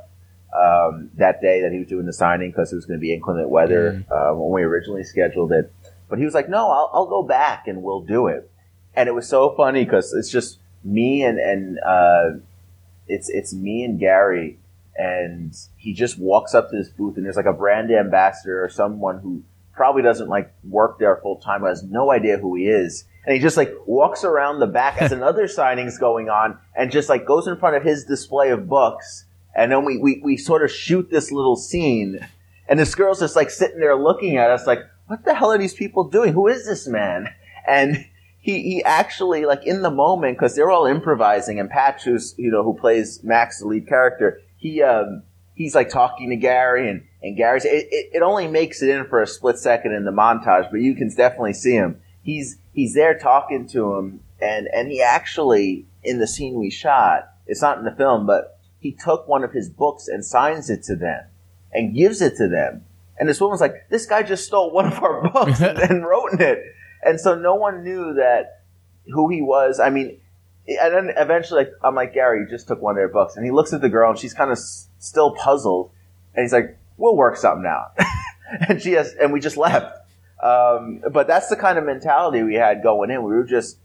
um, that day that he was doing the signing because it was going to be inclement weather mm. uh, when we originally scheduled it. But he was like, "No, I'll, I'll go back and we'll do it." And it was so funny because it's just me and and uh, it's it's me and Gary, and he just walks up to this booth, and there's like a brand ambassador or someone who probably doesn't like work there full time, has no idea who he is. And he just like walks around the back as another signing's going on and just like goes in front of his display of books. And then we, we, we sort of shoot this little scene, and this girl's just like sitting there looking at us like, what the hell are these people doing? Who is this man? And he, he actually like in the moment, cause they're all improvising, and Patch, who's, you know, who plays Max, the lead character, he, um, he's like talking to Gary, and, and Gary's, it, it, it only makes it in for a split second in the montage, but you can definitely see him. He's, he's there talking to him, and, and he actually, in the scene we shot, it's not in the film, but he took one of his books and signs it to them and gives it to them. And this woman's like, this guy just stole one of our books and, and wrote in it. And so no one knew that who he was. I mean, and then eventually like, I'm like, Gary, you just took one of their books. And he looks at the girl, and she's kind of s- still puzzled. And he's like, we'll work something out. and she has, and we just left. Um, but that's the kind of mentality we had going in. We were just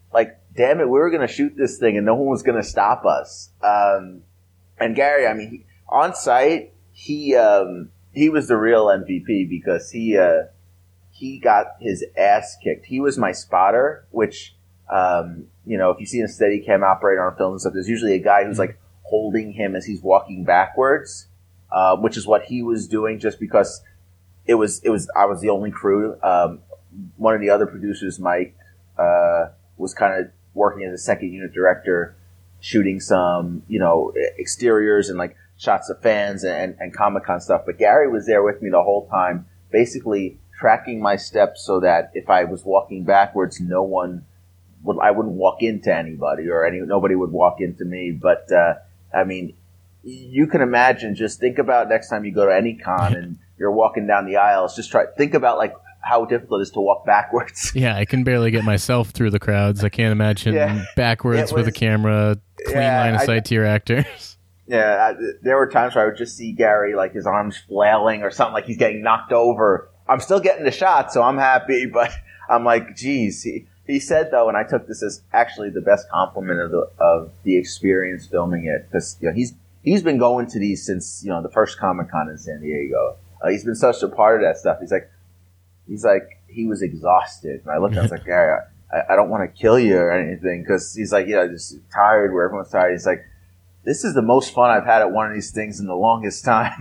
like, damn it, we were going to shoot this thing and no one was going to stop us. Um, and Gary, I mean, he, on site, he, um, he was the real M V P because he, uh, he got his ass kicked. He was my spotter, which, um, you know, if you see a Steadicam operator on film and stuff, there's usually a guy who's like holding him as he's walking backwards, uh, which is what he was doing just because it was, it was, I was the only crew. Um, one of the other producers, Mike, uh, was kind of working as a second unit director, shooting some, you know, exteriors and like shots of fans and, and Comic-Con stuff. But Gary was there with me the whole time, basically tracking my steps so that if I was walking backwards, no one would, I wouldn't walk into anybody or any, nobody would walk into me. But, uh, I mean, you can imagine, just think about next time you go to any con and you're walking down the aisles, just try, think about like, how difficult it is to walk backwards. Yeah, I can barely get myself through the crowds. I can't imagine yeah. backwards was, with a camera, clean yeah, line of sight I, to your actors. Yeah, I, there were times where I would just see Gary, like his arms flailing or something, like he's getting knocked over. I'm still getting the shot, so I'm happy, but I'm like, geez. He, he said, though, and I took this as actually the best compliment of the, of the experience filming it, because you know, he's he's been going to these since you know the first Comic-Con in San Diego. Uh, he's been such a part of that stuff. He's like, He's like, he was exhausted. And I looked at him, I was like, Gary, I, I don't want to kill you or anything. Cause he's like, you know, just tired where everyone's tired. He's like, this is the most fun I've had at one of these things in the longest time.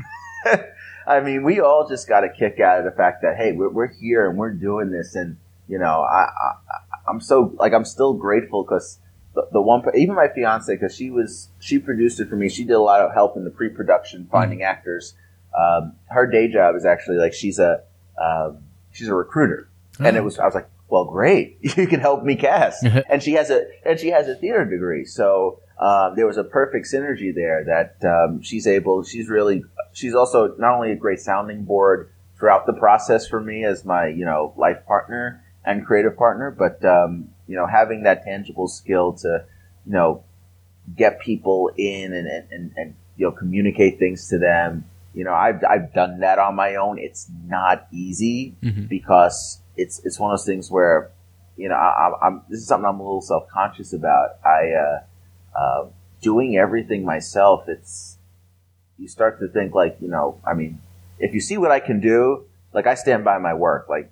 I mean, we all just got a kick out of the fact that, hey, we're, we're here and we're doing this. And, you know, I, I, I'm so, like, I'm still grateful cause the, the one, even my fiance, cause she was, she produced it for me. She did a lot of help in the pre-production, finding mm-hmm. actors. Um, her day job is actually like, she's a, um, she's a recruiter. Oh. And it was, I was like, well, great. You can help me cast. and she has a, and she has a theater degree. So, um, there was a perfect synergy there that, um, she's able, she's really, she's also not only a great sounding board throughout the process for me as my, you know, life partner and creative partner, but, um, you know, having that tangible skill to, you know, get people in and, and, and, and you know, communicate things to them. You know, I've, I've done that on my own. It's not easy mm-hmm. because it's, it's one of those things where, you know, I, I'm, this is something I'm a little self-conscious about. I, uh, uh, doing everything myself, it's, you start to think like, you know, I mean, if you see what I can do, like I stand by my work, like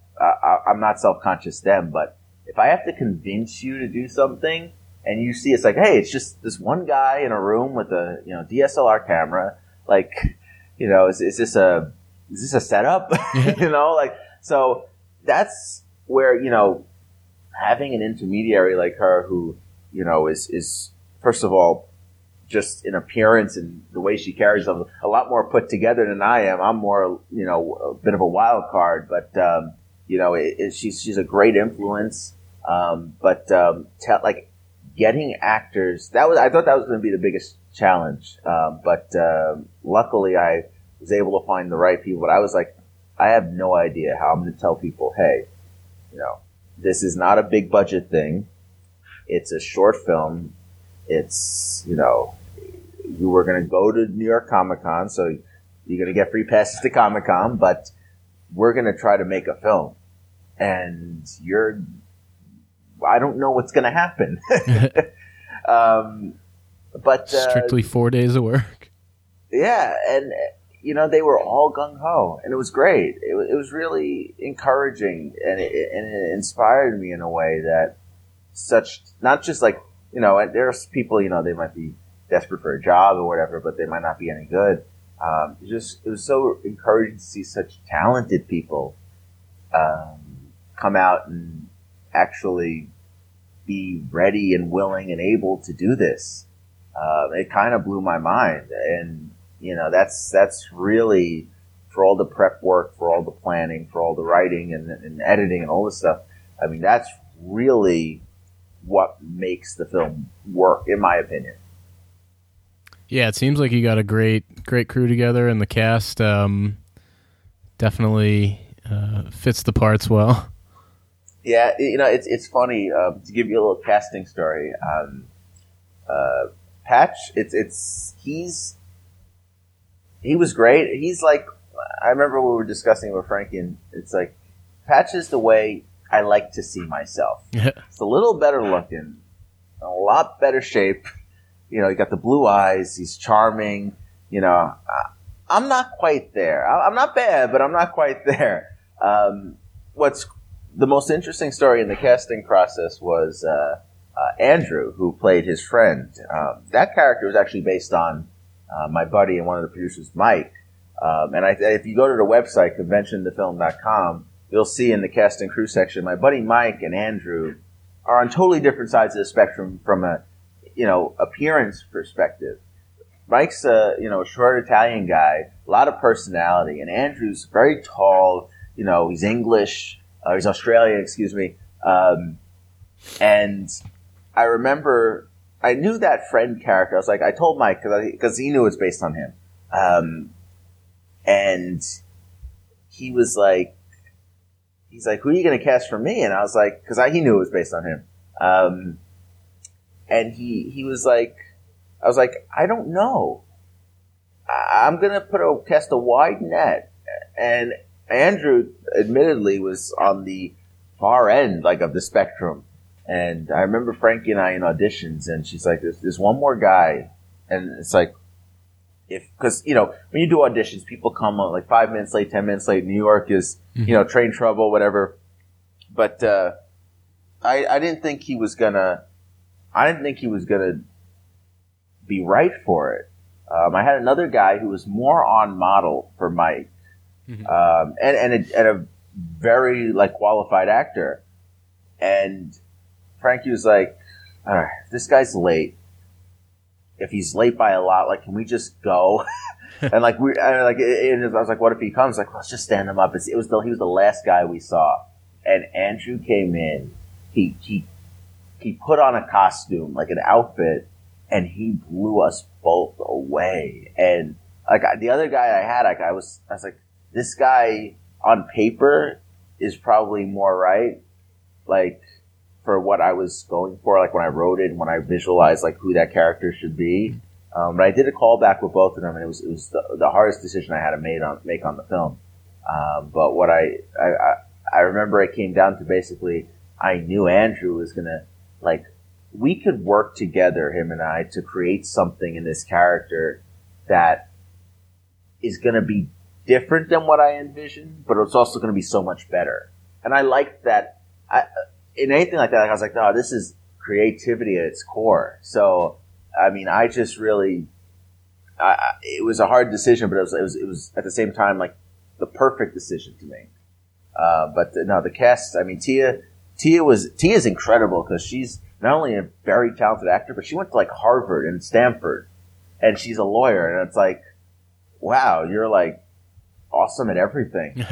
I, I'm not self-conscious then, but if I have to convince you to do something and you see it's like, hey, it's just this one guy in a room with a, you know, D S L R camera, like, you know, is, is this a, is this a setup? you know, like, so that's where, you know, having an intermediary like her who, you know, is, is first of all, just in appearance and the way she carries them, a lot more put together than I am. I'm more, you know, a bit of a wild card, but, um, you know, it, it, she's, she's a great influence. Um, but, um, te- like getting actors, that was, I thought that was going to be the biggest challenge. Um, but, um, luckily I was able to find the right people. But I was like, I have no idea how I'm going to tell people, hey, you know, this is not a big budget thing. It's a short film. It's, you know, you were going to go to New York Comic Con, so you're going to get free passes to Comic Con, but we're going to try to make a film. And you're, I don't know what's going to happen. um, but, uh, strictly four days of work. Yeah. And, you know, they were all gung ho and it was great. It, it was really encouraging and it, and it inspired me in a way that such, not just like, you know, there's people, you know, they might be desperate for a job or whatever, but they might not be any good. Um, it just, it was so encouraging to see such talented people, um, come out and actually be ready and willing and able to do this. Uh, it kind of blew my mind. And, you know, that's, that's really for all the prep work, for all the planning, for all the writing and, and editing and all this stuff. I mean, that's really what makes the film work, in my opinion. Yeah, it seems like you got a great, great crew together, and the cast um, definitely uh, fits the parts well. Yeah, you know, it's it's funny uh, to give you a little casting story. Um, uh, Patch, it's it's he's he was great. He's like, I remember we were discussing with Frankie, and it's like Patch is the way I like to see myself. It's a little better looking, a lot better shape. You know, he got the blue eyes. He's charming. You know, I'm not quite there. I'm not bad, but I'm not quite there. Um, what's the most interesting story in the casting process was uh, uh, Andrew, who played his friend. Um, that character was actually based on uh, my buddy and one of the producers, Mike. Um, and I, if you go to the website, convention to film dot com, you'll see in the cast and crew section, my buddy Mike and Andrew are on totally different sides of the spectrum from a, you know, appearance perspective. Mike's a, you know, a short Italian guy, a lot of personality, and Andrew's very tall, you know, he's English, uh, he's Australian, excuse me. Um, and I remember, I knew that friend character. I was like, I told Mike, cause, cause he knew it's based on him. Um, and he was like, he's like, who are you going to cast for me? And I was like, cause I, he knew it was based on him. Um, and he, he was like, I was like, I don't know. I, I'm going to put a, cast a wide net. And Andrew admittedly was on the far end, like, of the spectrum. And I remember Frankie and I in auditions, and she's like, there's, there's one more guy. And it's like, if, cause, you know, when you do auditions, people come on like five minutes late, ten minutes late. New York is, mm-hmm. you know, train trouble, whatever. But, uh, I, I didn't think he was gonna, I didn't think he was gonna be right for it. Um, I had another guy who was more on model for Mike, mm-hmm. um, and, and a, and a very, like, qualified actor. And Frankie was like, all right, this guy's late. If he's late by a lot, like, can we just go? and like, we, and like, it, it, I was like, what if he comes? Like, let's just stand him up. It's, it was the, he was the last guy we saw. And Andrew came in. He, he, he put on a costume, like an outfit, and he blew us both away. And like, the other guy I had, like, I was, I was like, this guy on paper is probably more right. Like, for what I was going for, like when I wrote it and when I visualized like who that character should be. Um, but I did a callback with both of them, and it was it was the, the hardest decision I had to made on make on the film. Um, but what I, I I remember it came down to basically I knew Andrew was gonna, like, we could work together, him and I, to create something in this character that is gonna be different than what I envisioned, but it's also gonna be so much better. And I liked that. I, in anything like that, like, I was like, no, this is creativity at its core. So, I mean, I just really, I, it was a hard decision, but it was, it was, it was at the same time, like, the perfect decision to make. Uh, but the, no, the cast, I mean, Tia, Tia was, Tia's incredible because she's not only a very talented actor, but she went to like Harvard and Stanford, and she's a lawyer, and it's like, wow, you're like awesome at everything.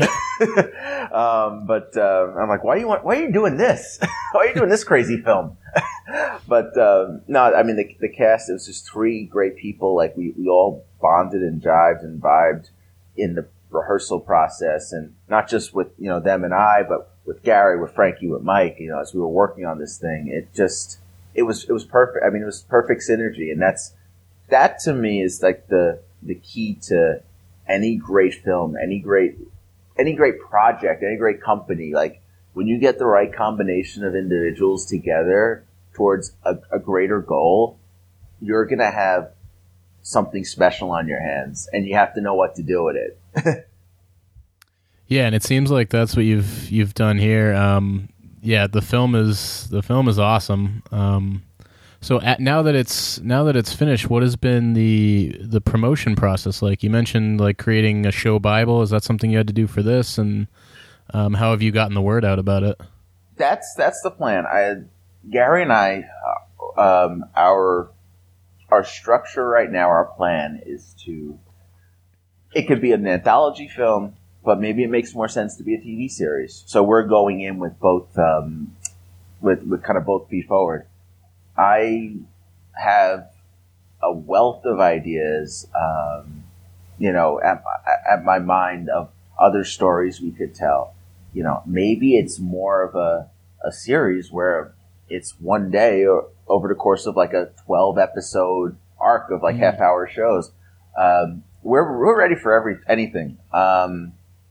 um, but, uh, I'm like, why do you want, why are you doing this? Why are you doing this crazy film? But, um, no, I mean, the, the cast, it was just three great people. Like, we, we all bonded and jived and vibed in the rehearsal process, and not just with, you know, them and I, but with Gary, with Frankie, with Mike, you know, as we were working on this thing. It just, it was, it was perfect. I mean, it was perfect synergy. And that's, that to me is like the, the key to any great film, any great, any great project, any great company. Like, when you get the right combination of individuals together towards a, a greater goal, you're going to have something special on your hands, and you have to know what to do with it. Yeah, and it seems like that's what you've you've done here. Um, yeah, the film is the film is awesome. Um, so at, now that it's now that it's finished, what has been the the promotion process like? You mentioned like creating a show Bible. Is that something you had to do for this? And um, how have you gotten the word out about it? That's that's the plan. I Gary and I, uh, um, our our structure right now, our plan is to. It could be an anthology film, but maybe it makes more sense to be a T V series. So we're going in with both, um, with with kind of both feet forward. I have a wealth of ideas, um, you know, at, at my mind of other stories we could tell. You know, maybe it's more of a, a series where it's one day or over the course of like a twelve episode arc of like mm-hmm. half hour shows. Um, we're, we're ready for every, anything. Um,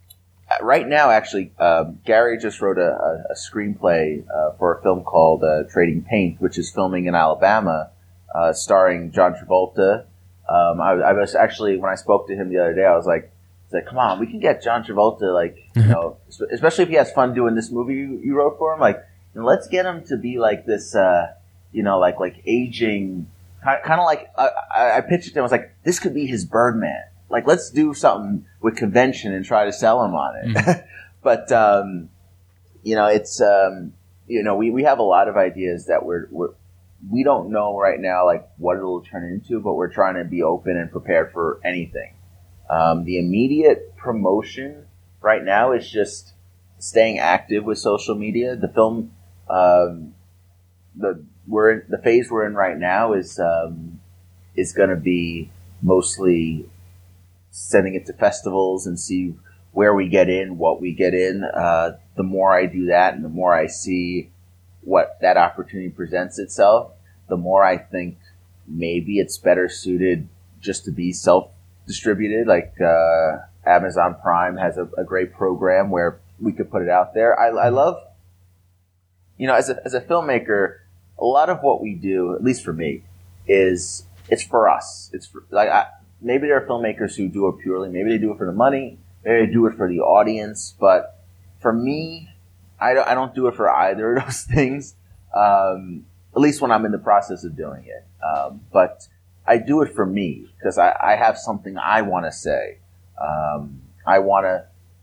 right now, actually, um, Gary just wrote a, a, a screenplay uh, for a film called uh, Trading Paint, which is filming in Alabama, uh, starring John Travolta. Um, I, I was actually, when I spoke to him the other day, I was like, I was like, come on, we can get John Travolta, like, you know, especially if he has fun doing this movie you, you wrote for him, like, you know, let's get him to be like this, uh, you know, like, like aging, kind of like, uh, I, I pitched it to him, I was like, this could be his Birdman. Like, let's do something with convention and try to sell him on it. Mm-hmm. But, um, you know, it's, um, you know, we, we have a lot of ideas that we're, we're, we don't know right now, like, what it'll turn into, but we're trying to be open and prepared for anything. Um, the immediate promotion right now is just staying active with social media. The film, um, the, we're in, the phase we're in right now is, um, is going to be mostly sending it to festivals and see where we get in, what we get in. Uh, the more I do that and the more I see what that opportunity presents itself, the more I think maybe it's better suited just to be self-distributed. Like uh, Amazon Prime has a, a great program where we could put it out there. I, I love, you know, as a, as a filmmaker, a lot of what we do, at least for me, is it's for us. It's for, like I, maybe there are filmmakers who do it purely. Maybe they do it for the money. Maybe they do it for the audience. But for me, I don't, I don't do it for either of those things, um, at least when I'm in the process of doing it. Um, but I do it for me because I, I have something I want to say. Um, I want to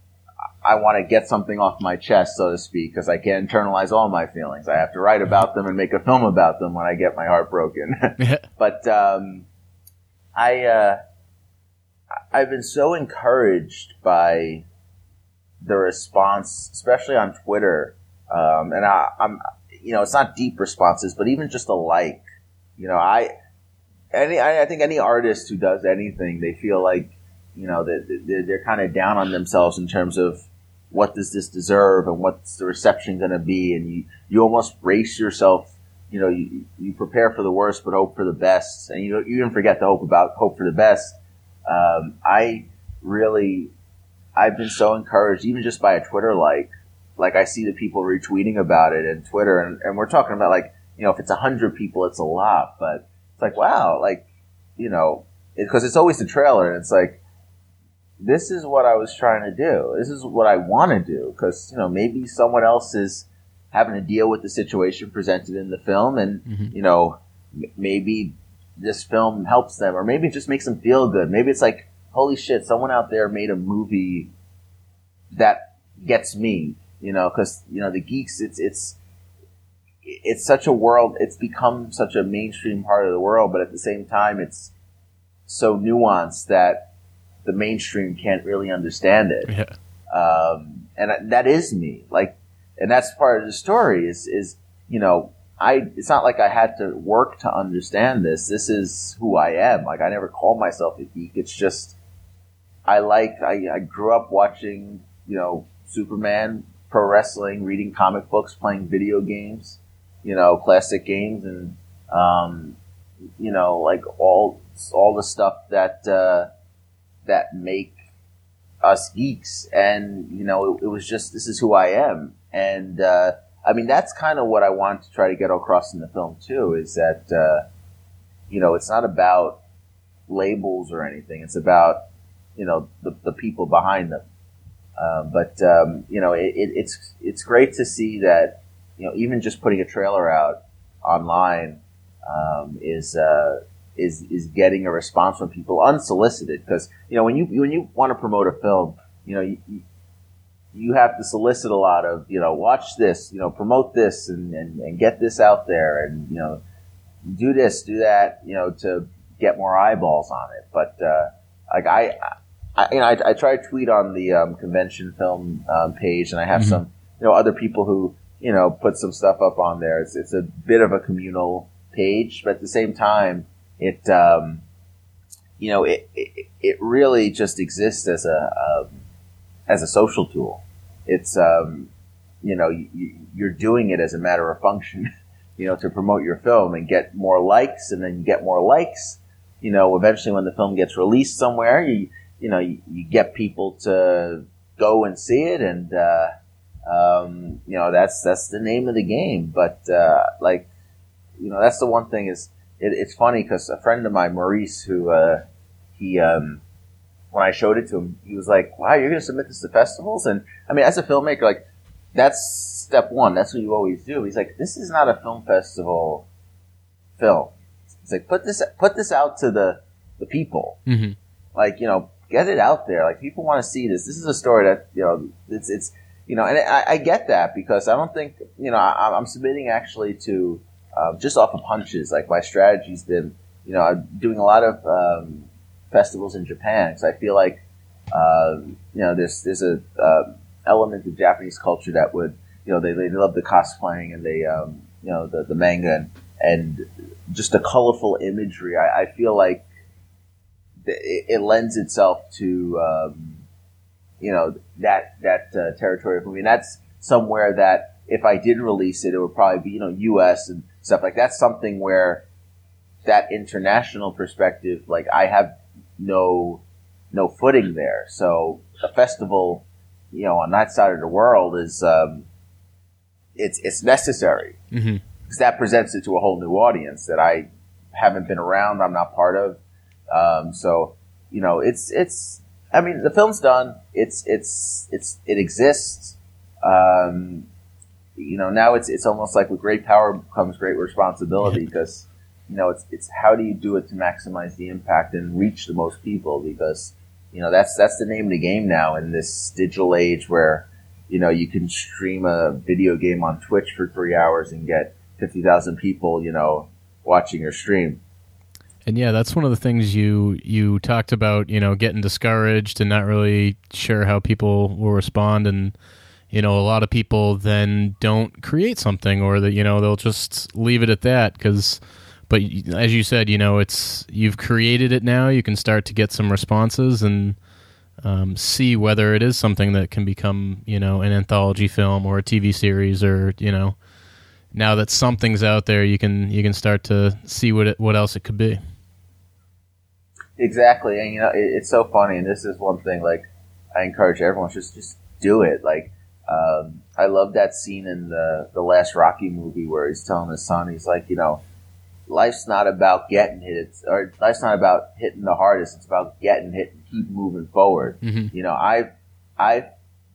I want to get something off my chest, so to speak, because I can't internalize all my feelings. I have to write about them and make a film about them when I get my heart broken. But um I, uh, I've been so encouraged by the response, especially on Twitter. Um, and I, I'm, you know, it's not deep responses, but even just a like, you know, I, any, I, I think any artist who does anything, they feel like, you know, that they're, they're kind of down on themselves in terms of what does this deserve and what's the reception going to be. And you, you almost brace yourself. You know, you, you prepare for the worst, but hope for the best. And you, you even forget to hope about, hope for the best. Um, I really, I've been so encouraged, even just by a Twitter like, like I see the people retweeting about it in Twitter. And, and we're talking about like, you know, if it's a hundred people, it's a lot, but it's like, wow, like, you know, because it, it's always the trailer and it's like, this is what I was trying to do. This is what I want to do. Because, you know, maybe someone else is having to deal with the situation presented in the film, and mm-hmm. you know, m- maybe this film helps them, or maybe it just makes them feel good. Maybe it's like, holy shit, someone out there made a movie that gets me, you know, because you know the geeks, it's it's it's such a world, it's become such a mainstream part of the world, but at the same time, it's so nuanced that the mainstream can't really understand it. Yeah. Um, and that is me, like. And that's part of the story is, is, you know, I, it's not like I had to work to understand this. This is who I am. Like, I never called myself a geek. It's just, I like, I, I grew up watching, you know, Superman, pro wrestling, reading comic books, playing video games, you know, classic games and, um, you know, like all, all the stuff that, uh, that make us geeks. And, you know, it, it was just, this is who I am. And, uh, I mean, that's kind of what I want to try to get across in the film, too, is that, uh, you know, it's not about labels or anything. It's about, you know, the, the people behind them. Um, but, um, you know, it, it, it's, it's great to see that, you know, even just putting a trailer out online, um, is, uh, is, is getting a response from people unsolicited. Because, you know, when you, when you want to promote a film, you know, you, you have to solicit a lot of, you know, watch this, you know, promote this and, and, and get this out there and, you know, do this, do that, you know, to get more eyeballs on it. But, uh, like I, I, you know, I, I try to tweet on the, um, convention film, um, page and I have mm-hmm. some, you know, other people who, you know, put some stuff up on there. It's, it's a bit of a communal page, but at the same time, it, um, you know, it, it, it really just exists as a, um, as a social tool. It's, um, you know, you, you're doing it as a matter of function, you know, to promote your film and get more likes, and then you get more likes. You know, eventually when the film gets released somewhere, you, you know, you, you get people to go and see it, and uh, um, you know that's that's the name of the game. But uh, like, you know, that's the one thing is it, it's funny because a friend of mine, Maurice, who uh, he um, when I showed it to him, he was like, "Wow, you're going to submit this to festivals?" And I mean, as a filmmaker, like that's step one. That's what you always do. He's like, "This is not a film festival film." He's like, "Put this put this out to the the people." Mm-hmm. Like, you know, get it out there. Like, people want to see this. This is a story that, you know, it's, it's, you know, and I, I get that because I don't think, you know, I, I'm submitting actually to, uh, just off of hunches. Like, my strategy's been, you know, I'm doing a lot of, um, festivals in Japan because I feel like, uh, you know, there's, there's a, uh, element of Japanese culture that would, you know, they, they love the cosplaying and they, um, you know, the, the manga and, and just the colorful imagery. I, I feel like, It, it lends itself to, um, you know, that that uh, territory of movie. And that's somewhere that if I did release it, it would probably be, you know, U S and stuff like that. That's something where that international perspective, like I have no no footing there. So a festival, you know, on that side of the world is um, it's it's necessary because mm-hmm. that presents it to a whole new audience that I haven't been around. I'm not part of. Um, so, you know, it's, it's, I mean, the film's done. It's, it's, it's, it exists. Um, you know, now it's, it's almost like with great power comes great responsibility because, you know, it's, it's how do you do it to maximize the impact and reach the most people because, you know, that's, that's the name of the game now in this digital age where, you know, you can stream a video game on Twitch for three hours and get fifty thousand people, you know, watching your stream. And yeah, that's one of the things you you talked about, you know, getting discouraged and not really sure how people will respond. And, you know, a lot of people then don't create something or that, you know, they'll just leave it at that because, but as you said, you know, it's, you've created it now, you can start to get some responses and um, see whether it is something that can become, you know, an anthology film or a T V series or, you know, now that something's out there, you can, you can start to see what it, what else it could be. Exactly, and you know it, it's so funny. And this is one thing, like I encourage everyone just just do it. Like um, I love that scene in the the last Rocky movie where he's telling his son, he's like, you know, life's not about getting hit, it's, or life's not about hitting the hardest. It's about getting hit and keep moving forward. Mm-hmm. You know, I I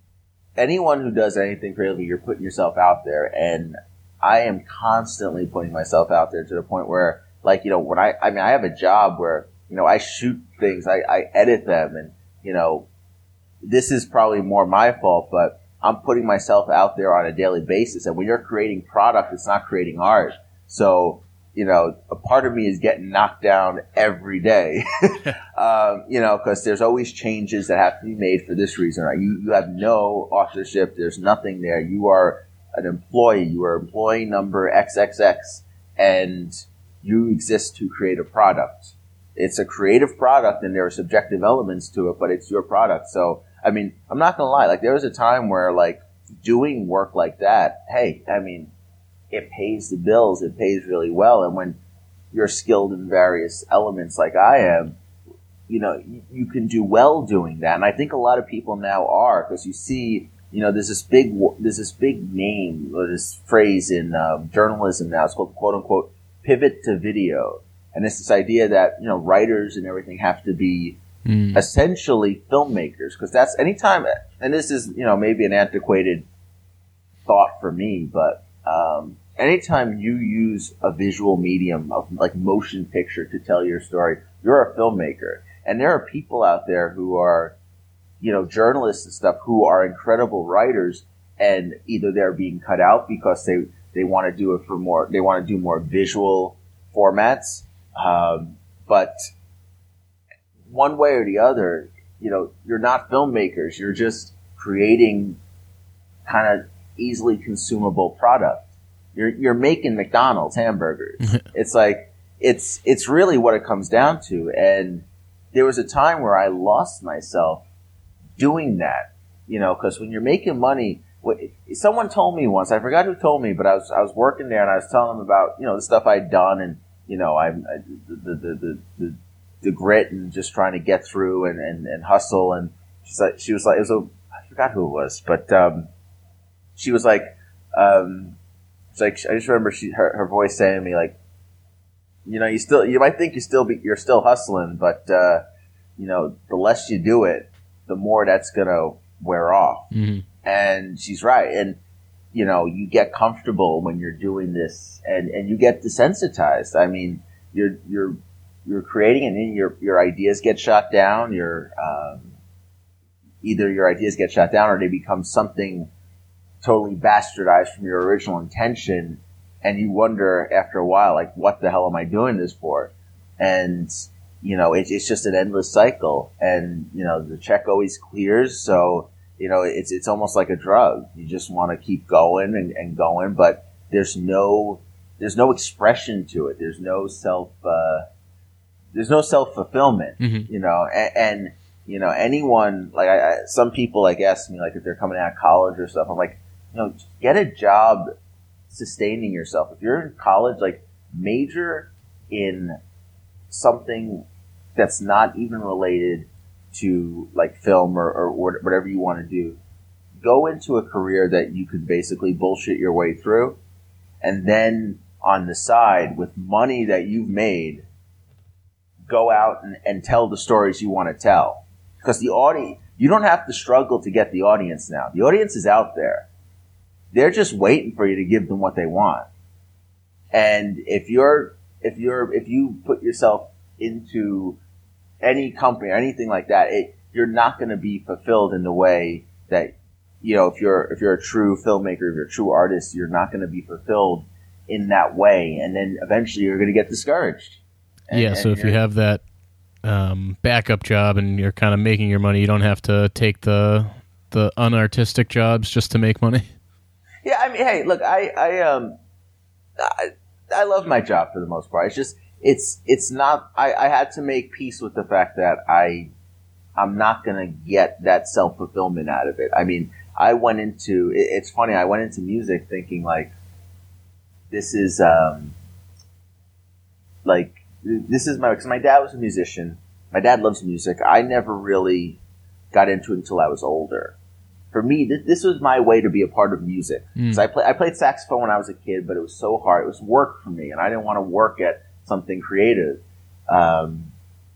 anyone who does anything creatively, you're putting yourself out there, and I am constantly putting myself out there to the point where, like, you know, when I I mean I have a job where, you know, I shoot things, I, I edit them, and, you know, this is probably more my fault, but I'm putting myself out there on a daily basis. And when you're creating product, it's not creating art. So, you know, a part of me is getting knocked down every day, um, you know, because there's always changes that have to be made for this reason. Right? You, you have no authorship. There's nothing there. You are an employee. You are employee number triple X, and you exist to create a product. It's a creative product and there are subjective elements to it, but it's your product. So, I mean, I'm not going to lie. Like, there was a time where, like, doing work like that, hey, I mean, it pays the bills. It pays really well. And when you're skilled in various elements like I am, you know, you, you can do well doing that. And I think a lot of people now are, because you see, you know, there's this big, there's this big name or this phrase in um, journalism now. It's called, quote unquote, pivot to video. And it's this idea that, you know, writers and everything have to be mm. essentially filmmakers. Because that's anytime, and this is, you know, maybe an antiquated thought for me, but um, anytime you use a visual medium of like motion picture to tell your story, you're a filmmaker. And there are people out there who are, you know, journalists and stuff who are incredible writers, and either they're being cut out because they, they want to do it for more, they want to do more visual formats. Um, but one way or the other, you know, you're not filmmakers. You're just creating kind of easily consumable product. You're, you're making McDonald's hamburgers. It's like, it's, it's really what it comes down to. And there was a time where I lost myself doing that, you know, cause when you're making money, what, someone told me once, I forgot who told me, but I was, I was working there and I was telling them about, you know, the stuff I'd done and, you know, I'm I, the, the, the, the, the grit and just trying to get through and, and, and hustle. And she's like, she was like, it was a forgot who it was, but um, she was like, um, it's like I just remember she her, her voice saying to me like, you know, you still you might think you still be you're still hustling, but uh, you know, the less you do it, the more that's gonna wear off. Mm-hmm. And she's right. And you know, you get comfortable when you're doing this, and, and you get desensitized. I mean, you're you're you're creating, and then your your ideas get shot down. Your um, either your ideas get shot down, or they become something totally bastardized from your original intention, and you wonder after a while, like, what the hell am I doing this for? And you know, it, it's just an endless cycle, and you know, the check always clears, so. You know, it's it's almost like a drug. You just want to keep going and, and going, but there's no there's no expression to it. There's no self uh, there's no self fulfillment. Mm-hmm. You know, and, and you know anyone like I, I, some people like ask me like if they're coming out of college or stuff. I'm like, you know, get a job sustaining yourself. If you're in college, like major in something that's not even related to like film or, or whatever you want to do. Go into a career that you could basically bullshit your way through, and then on the side with money that you've made, go out and, and tell the stories you want to tell. Because the audience, you don't have to struggle to get the audience now. The audience is out there. They're just waiting for you to give them what they want. And if you're, if you're, if you put yourself into any company or anything like that, it, you're not going to be fulfilled in the way that, you know, if you're, if you're a true filmmaker, if you're a true artist, you're not going to be fulfilled in that way. And then eventually you're going to get discouraged. And, yeah. So if you have that, um, backup job and you're kind of making your money, you don't have to take the, the unartistic jobs just to make money. Yeah. I mean, hey, look, I, I, um, I, I love my job for the most part. It's just, It's it's not. I, I had to make peace with the fact that I I'm not gonna get that self fulfillment out of it. I mean, I went into. It, it's funny. I went into music thinking like, this is um, like this is my because my dad was a musician. My dad loves music. I never really got into it until I was older. For me, th- this was my way to be a part of music. Mm. So I play, I played saxophone when I was a kid, but it was so hard. It was work for me, and I didn't want to work at something creative. Um,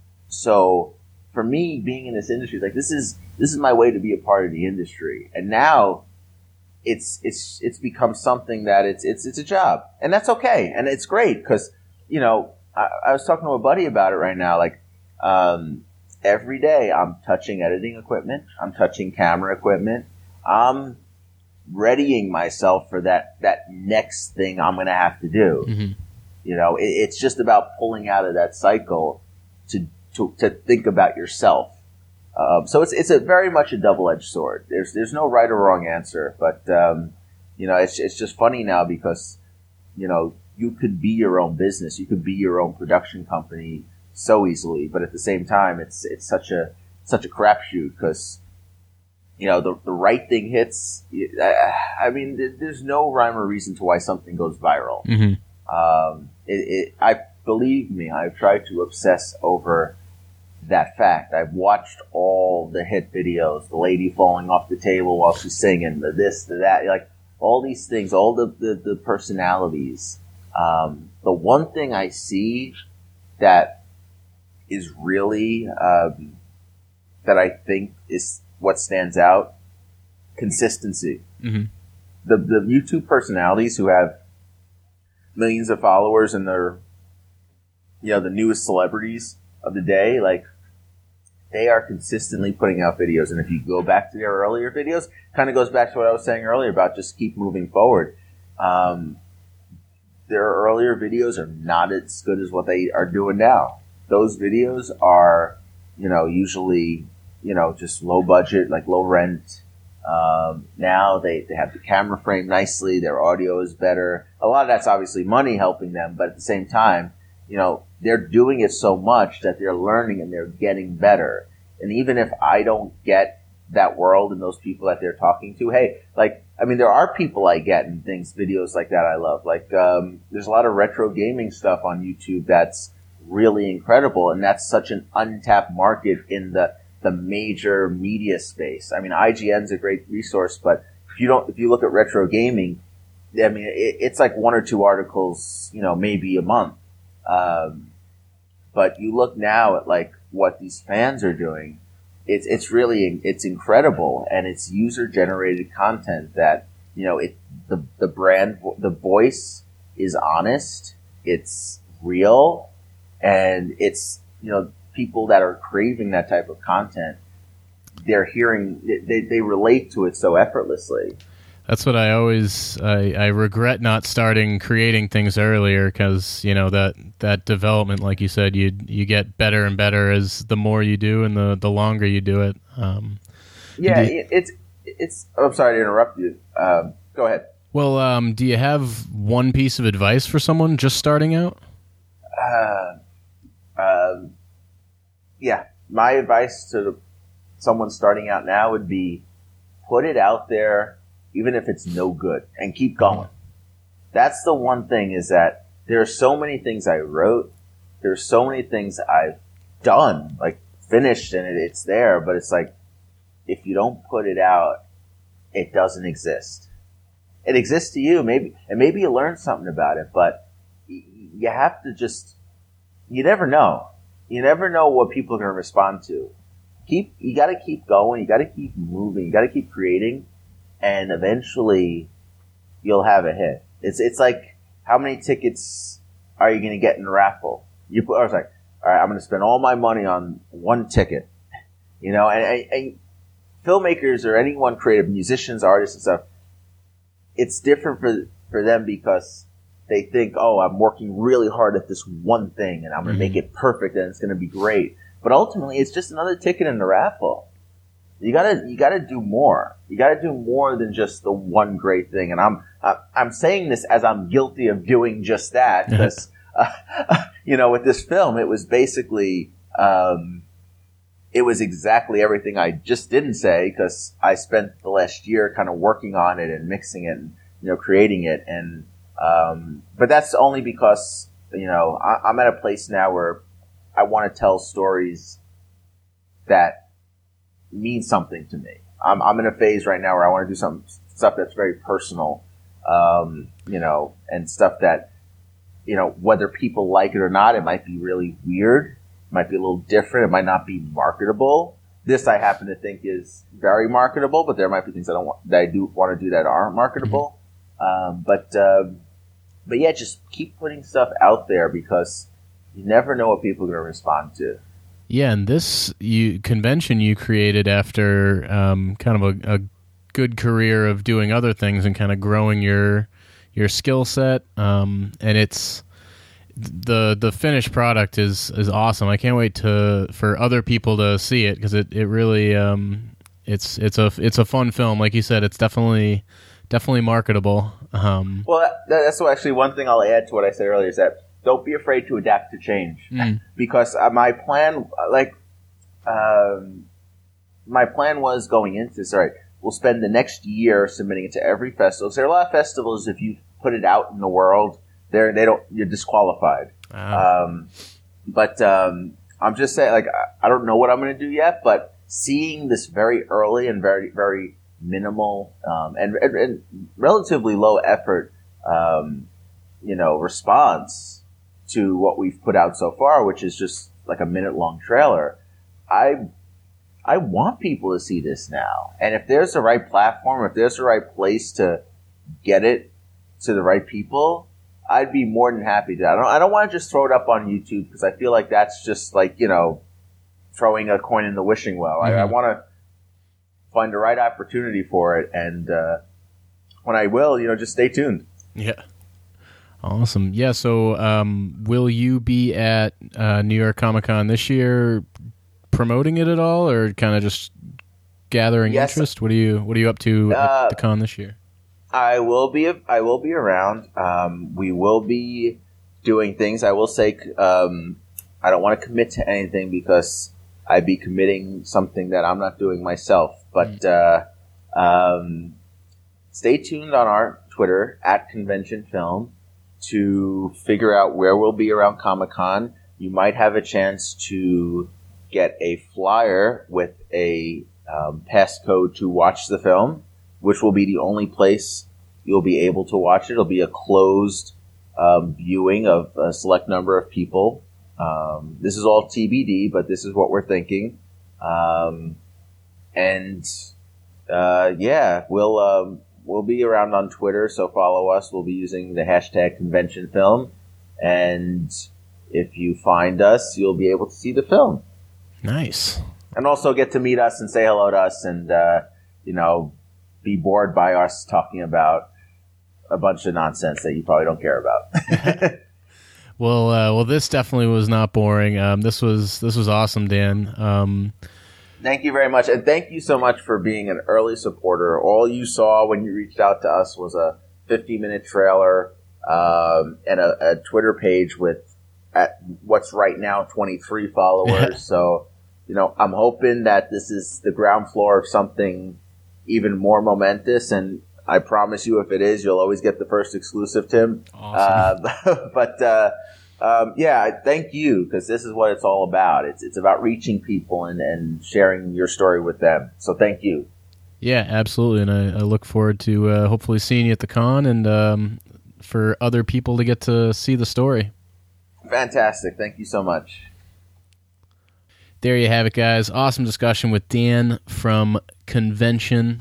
so for me, being in this industry, like this is this is my way to be a part of the industry. And now it's it's it's become something that it's it's it's a job, and that's okay, and it's great because you know I, I was talking to a buddy about it right now. Like um, every day, I'm touching editing equipment, I'm touching camera equipment, I'm readying myself for that that next thing I'm going to have to do. Mm-hmm. You know, it, it's just about pulling out of that cycle to to, to think about yourself. Um, so it's it's a very much a double-edged sword. There's there's no right or wrong answer, but um, you know, it's it's just funny now because you know you could be your own business, you could be your own production company so easily, but at the same time, it's it's such a such a crapshoot because you know the the right thing hits. I, I mean, there's no rhyme or reason to why something goes viral. Mm-hmm. Um, it, it, I believe me, I've tried to obsess over that fact. I've watched all the hit videos, the lady falling off the table while she's singing, the this, the that, like all these things, all the, the, the personalities. Um, the one thing I see that is really, um, that I think is what stands out, consistency. Mm-hmm. The, the YouTube personalities who have millions of followers and they're, you know, the newest celebrities of the day, like, they are consistently putting out videos. And if you go back to their earlier videos, kind of goes back to what I was saying earlier about just keep moving forward. Um, their earlier videos are not as good as what they are doing now. Those videos are, you know, usually, you know, just low budget, like low rent. Um, now they, they have the camera frame nicely. Their audio is better. A lot of that's obviously money helping them, but at the same time, you know, they're doing it so much that they're learning and they're getting better. And even if I don't get that world and those people that they're talking to, hey, like, I mean, there are people I get and things, videos like that I love. Like, um, there's a lot of retro gaming stuff on YouTube that's really incredible. And that's such an untapped market in the, the major media space. I mean, I G N's a great resource, but if you don't, if you look at retro gaming, I mean, it, it's like one or two articles, you know, maybe a month. Um, but you look now at like what these fans are doing. It's it's really it's incredible, and it's user generated content that, you know, it the the brand the voice is honest, it's real, and it's, you know, people that are craving that type of content, they're hearing they they relate to it so effortlessly. That's what I always I, I regret not starting creating things earlier, because, you know, that that development, like you said, you you get better and better as the more you do and the, the longer you do it. Um, yeah, you, it's it's. Oh, I'm sorry to interrupt you. Um, go ahead. Well, um, do you have one piece of advice for someone just starting out? Uh, um, yeah, my advice to someone starting out now would be put it out there, even if it's no good, and keep going. That's the one thing, is that there are so many things I wrote. There's so many things I've done, like finished, and it, it's there, but it's like, if you don't put it out, it doesn't exist. It exists to you, maybe, and maybe you learn something about it, but y- you have to just, you never know. You never know what people are going to respond to. Keep, you gotta keep going, you gotta keep moving, you gotta keep creating, and eventually you'll have a hit. It's it's like, how many tickets are you going to get in a raffle? You put, I was like, all right, I'm going to spend all my money on one ticket. You know, and, and, and filmmakers or anyone creative, musicians, artists and stuff, it's different for for them because they think, oh, I'm working really hard at this one thing and I'm going to mm-hmm. make it perfect and it's going to be great. But ultimately, it's just another ticket in the raffle. You gotta, you gotta do more. You gotta do more than just the one great thing. And I'm, uh, I'm saying this as I'm guilty of doing just that, because, uh, you know, with this film, it was basically, um, it was exactly everything I just didn't say, because I spent the last year kind of working on it and mixing it and, you know, creating it. And, um, but that's only because, you know, I, I'm at a place now where I want to tell stories that mean something to me. I'm, I'm in a phase right now where I want to do some stuff that's very personal, um, you know, and stuff that, you know, whether people like it or not, it might be really weird. It might be a little different. It might not be marketable. This I happen to think is very marketable, but there might be things I don't want, that I do want to do that aren't marketable. Mm-hmm. Um, but, um, but yeah, just keep putting stuff out there, because you never know what people are going to respond to. Yeah, and this you, convention you created after um, kind of a, a good career of doing other things and kind of growing your your skill set, um, and it's the the finished product is is awesome. I can't wait to for other people to see it, because it it really um, it's it's a it's a fun film. Like you said, it's definitely definitely marketable. Um, well, that, that's actually one thing I'll add to what I said earlier, is that don't be afraid to adapt to change. Mm. Because uh, my plan, like, um, my plan was going into this, all right, we'll spend the next year submitting it to every festival. So there are a lot of festivals, if you put it out in the world, they're, they don't, you're disqualified. Wow. Um, but, um, I'm just saying, like, I, I don't know what I'm going to do yet, but seeing this very early and very, very minimal, um, and, and, and relatively low effort, um, you know, response to what we've put out so far, which is just like a minute long trailer. I, I want people to see this now. And if there's the right platform, if there's the right place to get it to the right people, I'd be more than happy to. I don't, I don't want to just throw it up on YouTube, because I feel like that's just like, you know, throwing a coin in the wishing well. Mm-hmm. I, I want to find the right opportunity for it. And, uh, when I will, you know, just stay tuned. Yeah. Awesome. Yeah, so um, will you be at uh, New York Comic Con this year promoting it at all, or kind of just gathering yes. interest? What are you What are you up to uh, at the con this year? I will be I will be around. Um, we will be doing things. I will say um, I don't want to commit to anything, because I'd be committing something that I'm not doing myself. But mm-hmm. uh, um, stay tuned on our Twitter at Convention Film to figure out where we'll be around Comic-Con. You might have a chance to get a flyer with a um, passcode to watch the film, which will be the only place you'll be able to watch it. It'll be a closed um, viewing of a select number of people. Um, this is all T B D, but this is what we're thinking. Um, and uh, yeah, we'll um, we'll be around on Twitter, so follow us. We'll be using the hashtag convention film, and if you find us, you'll be able to see the film. Nice. And also get to meet us and say hello to us, and uh, you know, be bored by us talking about a bunch of nonsense that you probably don't care about. Well, uh, well, this definitely was not boring. Um, this was this was awesome, Dan. Um, thank you very much, and thank you so much for being an early supporter. All you saw when you reached out to us was a fifty-minute trailer um, and a, a Twitter page with at what's right now twenty-three followers. So, you know, I'm hoping that this is the ground floor of something even more momentous, and I promise you, if it is, you'll always get the first exclusive, Tim. Awesome. Uh, but uh, um, yeah, thank you, because this is what it's all about. It's it's about reaching people and, and sharing your story with them. So thank you. Yeah, absolutely, and I, I look forward to uh, hopefully seeing you at the con and um, for other people to get to see the story. Fantastic. Thank you so much. There you have it, guys. Awesome discussion with Dan from Convention.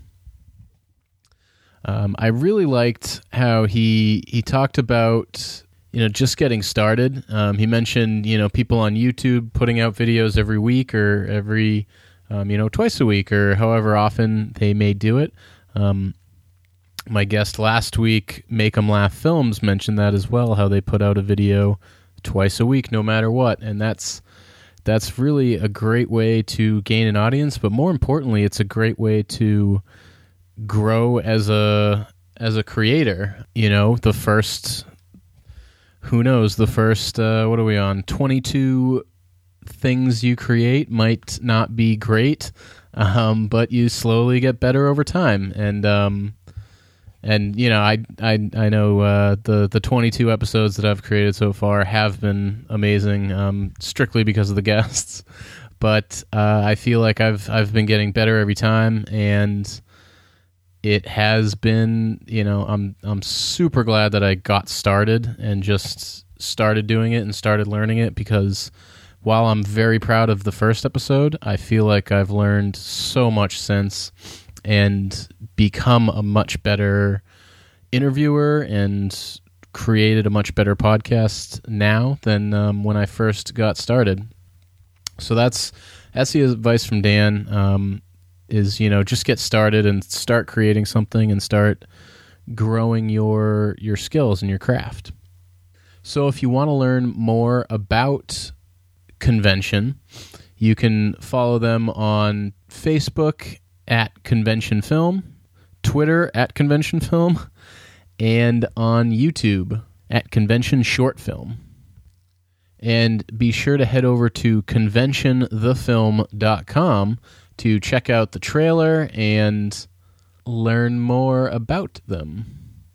Um, I really liked how he he talked about, you know, just getting started. Um, he mentioned, you know, people on YouTube putting out videos every week or every, um, you know, twice a week or however often they may do it. Um, my guest last week, Make 'em Laugh Films, mentioned that as well, how they put out a video twice a week, no matter what. And that's that's really a great way to gain an audience, but more importantly, it's a great way to grow as a as a creator. You know, the first, who knows, the first, uh, what are we on, twenty-two things you create might not be great, um, but you slowly get better over time. And, um, and you know, I I, I know uh, the, the twenty-two episodes that I've created so far have been amazing, um, strictly because of the guests. But uh, I feel like I've I've been getting better every time, and it has been, you know, I'm I'm super glad that I got started and just started doing it and started learning it, because while I'm very proud of the first episode, I feel like I've learned so much since and become a much better interviewer and created a much better podcast now than um, when I first got started. So that's that's the advice from Dan. Um, is, you know, just get started and start creating something and start growing your your skills and your craft. So if you want to learn more about Convention, you can follow them on Facebook at Convention Film, Twitter at Convention Film, and on YouTube at Convention Short Film. And be sure to head over to convention the film dot com to check out the trailer and learn more about them.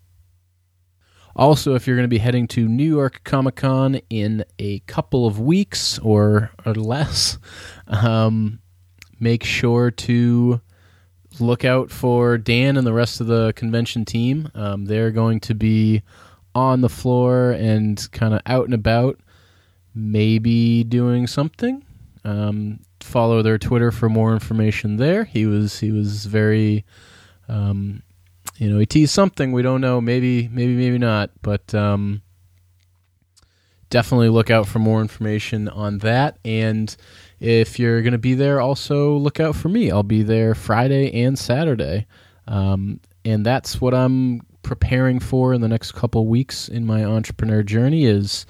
Also, if you're going to be heading to New York Comic Con in a couple of weeks or, or less, um, make sure to look out for Dan and the rest of the convention team. Um, they're going to be on the floor and kind of out and about, maybe doing something. Um, follow their Twitter for more information there. He was he was very, um, you know, he teased something. We don't know. Maybe maybe maybe not. But um, definitely look out for more information on that. And if you're going to be there, also look out for me. I'll be there Friday and Saturday, um, and that's what I'm preparing for in the next couple weeks in my entrepreneur journey. Is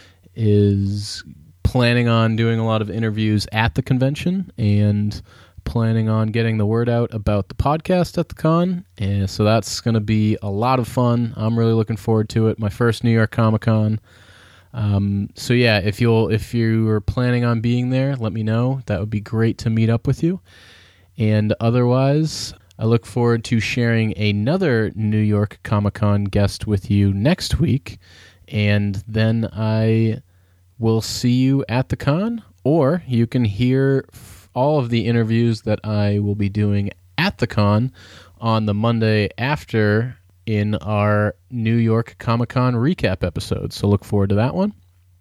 is planning on doing a lot of interviews at the convention and planning on getting the word out about the podcast at the con. And so that's going to be a lot of fun. I'm really looking forward to it. My first New York Comic Con. Um, so yeah, if you'll, if you are planning on being there, let me know. That would be great to meet up with you. And otherwise, I look forward to sharing another New York Comic Con guest with you next week. And then I will see you at the con or you can hear f- all of the interviews that I will be doing at the con on the Monday after in our New York Comic-Con recap episode. So look forward to that one.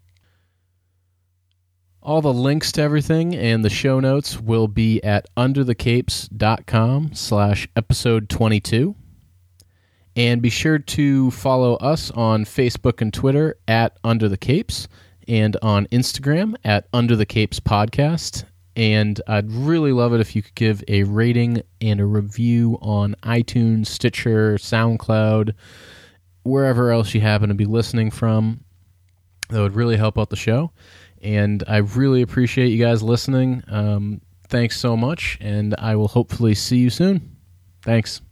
All the links to everything and the show notes will be at underthecapes.com slash episode 22. And be sure to follow us on Facebook and Twitter at Under the Capes and on Instagram at Under the Capes Podcast. And I'd really love it if you could give a rating and a review on iTunes, Stitcher, SoundCloud, wherever else you happen to be listening from. That would really help out the show. And I really appreciate you guys listening. Um, thanks so much, and I will hopefully see you soon. Thanks.